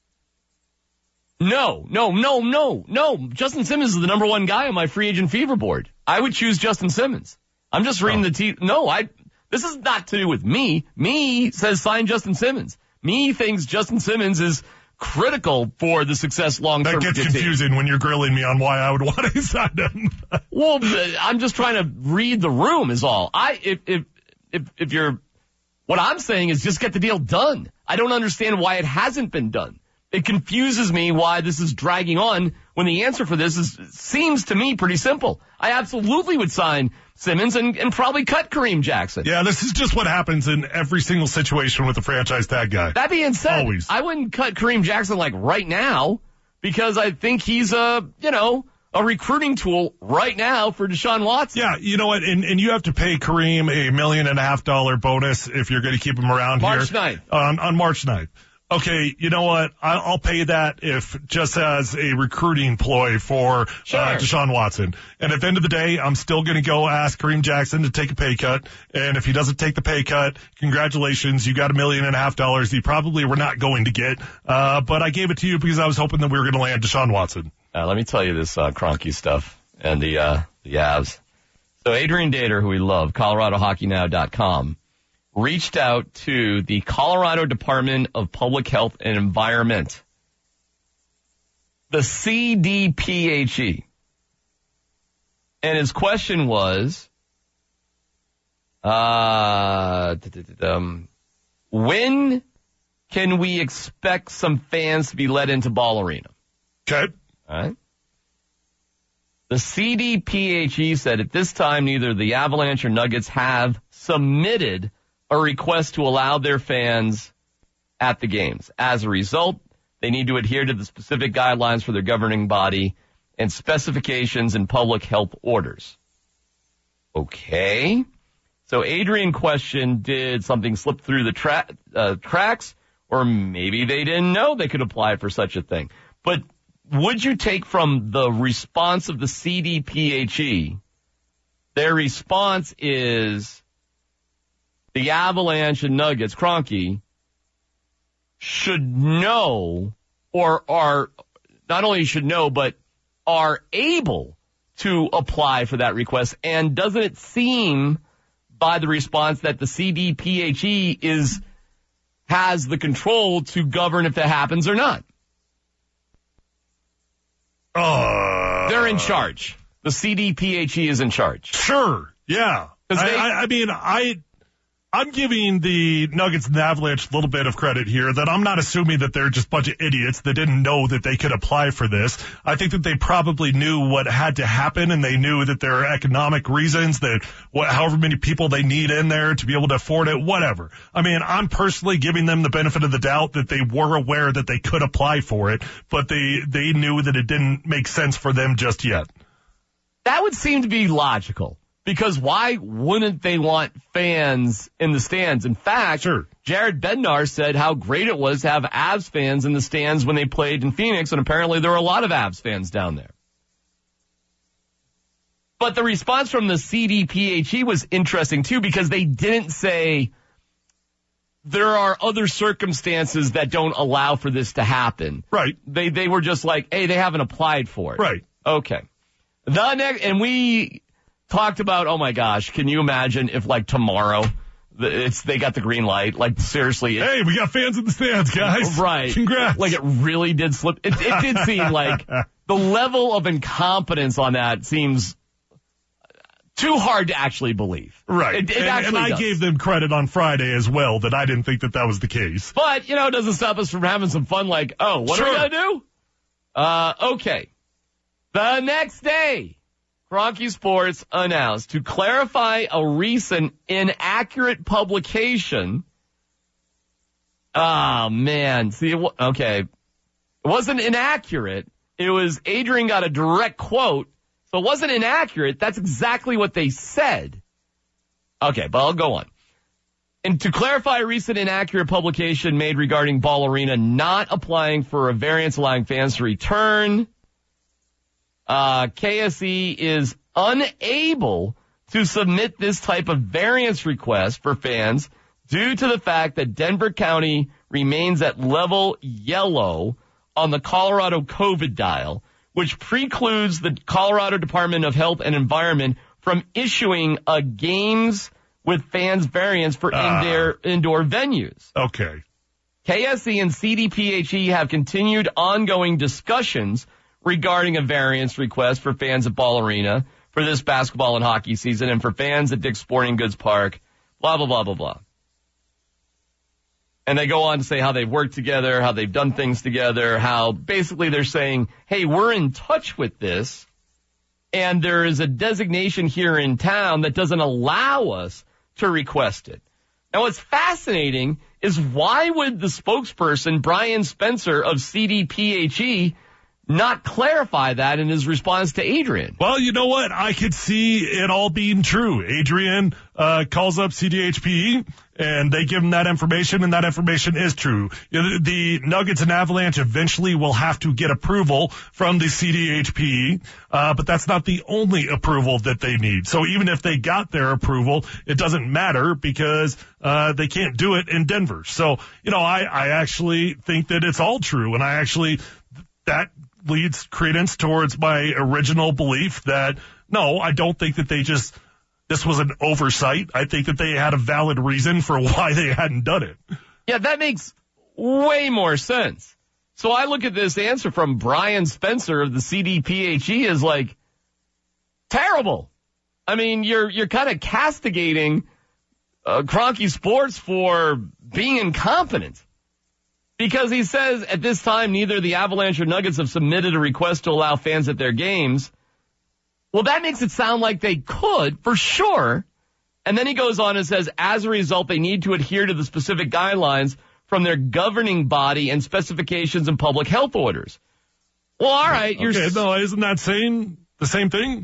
No, no, no, no, no. Justin Simmons is the number one guy on my free agent fever board. I would choose Justin Simmons. I'm just reading Oh. the te- No, I, this is not to do with me. Me says sign Justin Simmons. Me thinks Justin Simmons is critical for the success long-term. That gets confusing when you're grilling me on why I would want to sign him. Well, I'm just trying to read the room is all. I, if, if, if, if you're, what I'm saying is just get the deal done. I don't understand why it hasn't been done. It confuses me why this is dragging on when the answer for this is, seems to me pretty simple. I absolutely would sign Simmons and, and probably cut Kareem Jackson. Yeah, this is just what happens in every single situation with a franchise tag guy. That being said, Always. I wouldn't cut Kareem Jackson like right now because I think he's a, you know, a recruiting tool right now for Deshaun Watson. Yeah, you know what? And, and you have to pay Kareem a million and a half dollar bonus if you're going to keep him around March here. ninth. On, on March ninth. Okay, you know what? I'll, I'll pay that if just as a recruiting ploy for Sure. uh, Deshaun Watson. And at the end of the day, I'm still going to go ask Kareem Jackson to take a pay cut. And if he doesn't take the pay cut, congratulations, you got a million and a half dollars you probably were not going to get. Uh, but I gave it to you because I was hoping that we were going to land Deshaun Watson. Uh, let me tell you this uh, Kroenke stuff and the uh, the Avs. So Adrian Dater, who we love, Colorado Hockey Now dot com, reached out to the Colorado Department of Public Health and Environment, the C D P H E. And his question was, uh, um, when can we expect some fans to be let into Ball Arena? Okay. All right. The C D P H E said at this time, neither the Avalanche or Nuggets have submitted a request to allow their fans at the games. As a result, they need to adhere to the specific guidelines for their governing body and specifications in public health orders. Okay. So Adrian questioned, did something slip through the tra- uh, cracks, or maybe they didn't know they could apply for such a thing. But would you take from the response of the C D P H E, their response is the Avalanche and Nuggets, Kroenke, should know, or are not only should know, but are able to apply for that request. And doesn't it seem by the response that the C D P H E is, has the control to govern if that happens or not? Uh, They're in charge. The C D P H E is in charge. Sure. Yeah. 'Cause I, they- I, I mean, I, I'm giving the Nuggets and the Avalanche a little bit of credit here that I'm not assuming that they're just a bunch of idiots that didn't know that they could apply for this. I think that they probably knew what had to happen, and they knew that there are economic reasons that what, however many people they need in there to be able to afford it, whatever. I mean, I'm personally giving them the benefit of the doubt that they were aware that they could apply for it, but they, they knew that it didn't make sense for them just yet. That would seem to be logical. Because why wouldn't they want fans in the stands? In fact, Sure. Jared Bednar said how great it was to have Avs fans in the stands when they played in Phoenix, and apparently there were a lot of Avs fans down there. But the response from the C D P H E was interesting, too, because they didn't say there are other circumstances that don't allow for this to happen. Right. They they were just like, hey, they haven't applied for it. Right. Okay. The next, and we talked about, oh, my gosh, can you imagine if, like, tomorrow it's they got the green light? Like, seriously. It, hey, we got fans in the stands, guys. Right. Congrats. Like, it really did slip. It, it did seem like the level of incompetence on that seems too hard to actually believe. Right. It, it and, actually and I does. gave them credit on Friday as well that I didn't think that that was the case. But, you know, it doesn't stop us from having some fun like, oh, what Sure. are we going to do? Uh, okay. The next day, Kroenke Sports announced to clarify a recent inaccurate publication. Oh, man. See, it, okay. It wasn't inaccurate. It was Adrian got a direct quote. So it wasn't inaccurate. That's exactly what they said. Okay, but I'll go on. And to clarify a recent inaccurate publication made regarding Ball Arena not applying for a variance allowing fans to return, uh, K S E is unable to submit this type of variance request for fans due to the fact that Denver County remains at level yellow on the Colorado COVID dial, which precludes the Colorado Department of Health and Environment from issuing a games with fans variance for Uh. indoor, indoor venues. Okay. K S E and C D P H E have continued ongoing discussions regarding a variance request for fans at Ball Arena for this basketball and hockey season and for fans at Dick's Sporting Goods Park, blah, blah, blah, blah, blah. And they go on to say how they've worked together, how they've done things together, how basically they're saying, hey, we're in touch with this, and there is a designation here in town that doesn't allow us to request it. Now, what's fascinating is why would the spokesperson, Brian Spencer of C D P H E, not clarify that in his response to Adrian? Well, you know what? I could see it all being true. Adrian uh, calls up C D H P E, and they give him that information, and that information is true. You know, the Nuggets and Avalanche eventually will have to get approval from the C D H P E, uh, but that's not the only approval that they need. So even if they got their approval, it doesn't matter because uh, they can't do it in Denver. So, you know, I, I actually think that it's all true, and I actually that leads credence towards my original belief that, no, I don't think that they just, this was an oversight. I think that they had a valid reason for why they hadn't done it. Yeah, that makes way more sense. So I look at this answer from Brian Spencer of the C D P H E as like, terrible. I mean, you're, you're kind of castigating uh, Kroenke Sports for being incompetent. Because he says at this time, neither the Avalanche or Nuggets have submitted a request to allow fans at their games. Well, that makes it sound like they could, for sure. And then he goes on and says, as a result, they need to adhere to the specific guidelines from their governing body and specifications and public health orders. Well, all right. You're okay, no, isn't that saying the same thing?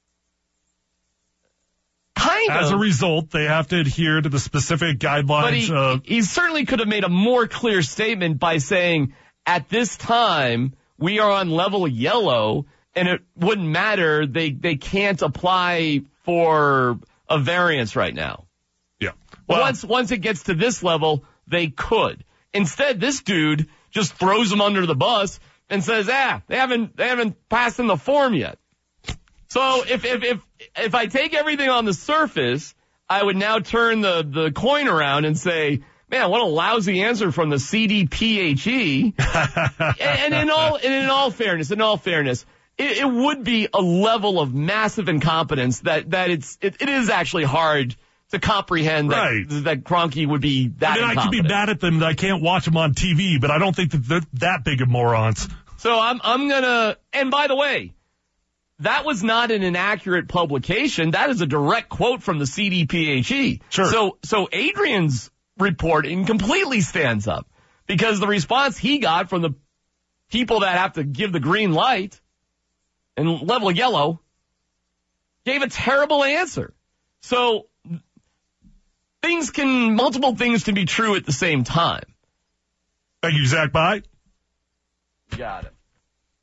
Kind As of. a result, they have to adhere to the specific guidelines. But he, of, he certainly could have made a more clear statement by saying, at this time, we are on level yellow, and it wouldn't matter. They, they can't apply for a variance right now. yeah. Well, Well, once, once it gets to this level, they could. Instead, this dude just throws them under the bus and says, ah, they haven't, they haven't passed in the form yet. So if, if, if, if I take everything on the surface, I would now turn the, the coin around and say, man, what a lousy answer from the C D P H E. and, and in all, and in all fairness, in all fairness, it, it would be a level of massive incompetence that, that it's, it, it is actually hard to comprehend that, Right. that Kroenke would be that I mean, I incompetent. could be mad at them that I can't watch them on T V, but I don't think that they're that big of morons. So I'm, I'm gonna, and by the way, that was not an inaccurate publication. That is a direct quote from the C D P H E. Sure. So, so Adrian's reporting completely stands up because the response he got from the people that have to give the green light and level yellow gave a terrible answer. So things can, multiple things can be true at the same time. Thank you, Zach Bye. Got it.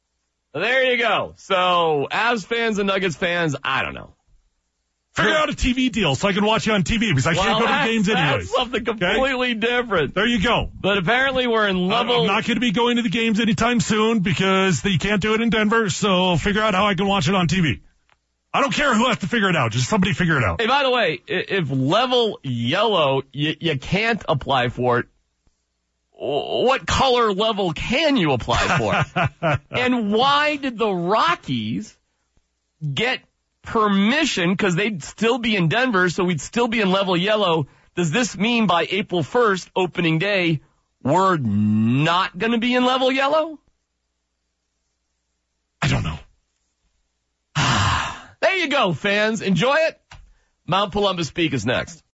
There you go. So, Avs fans and Nuggets fans, I don't know. Figure out a T V deal so I can watch you on T V because I well, can't go to that's, games anyways. That's something completely okay? different. There you go. But apparently we're in level... I'm not going to be going to the games anytime soon because you can't do it in Denver, so figure out how I can watch it on T V. I don't care who has to figure it out. Just somebody figure it out. Hey, by the way, if level yellow, you, you can't apply for it, what color level can you apply for? And why did the Rockies get permission, because they'd still be in Denver, so we'd still be in level yellow? Does this mean by April first, opening day, we're not going to be in level yellow? I don't know. There you go, fans. Enjoy it. Mount Columbus Peak is next.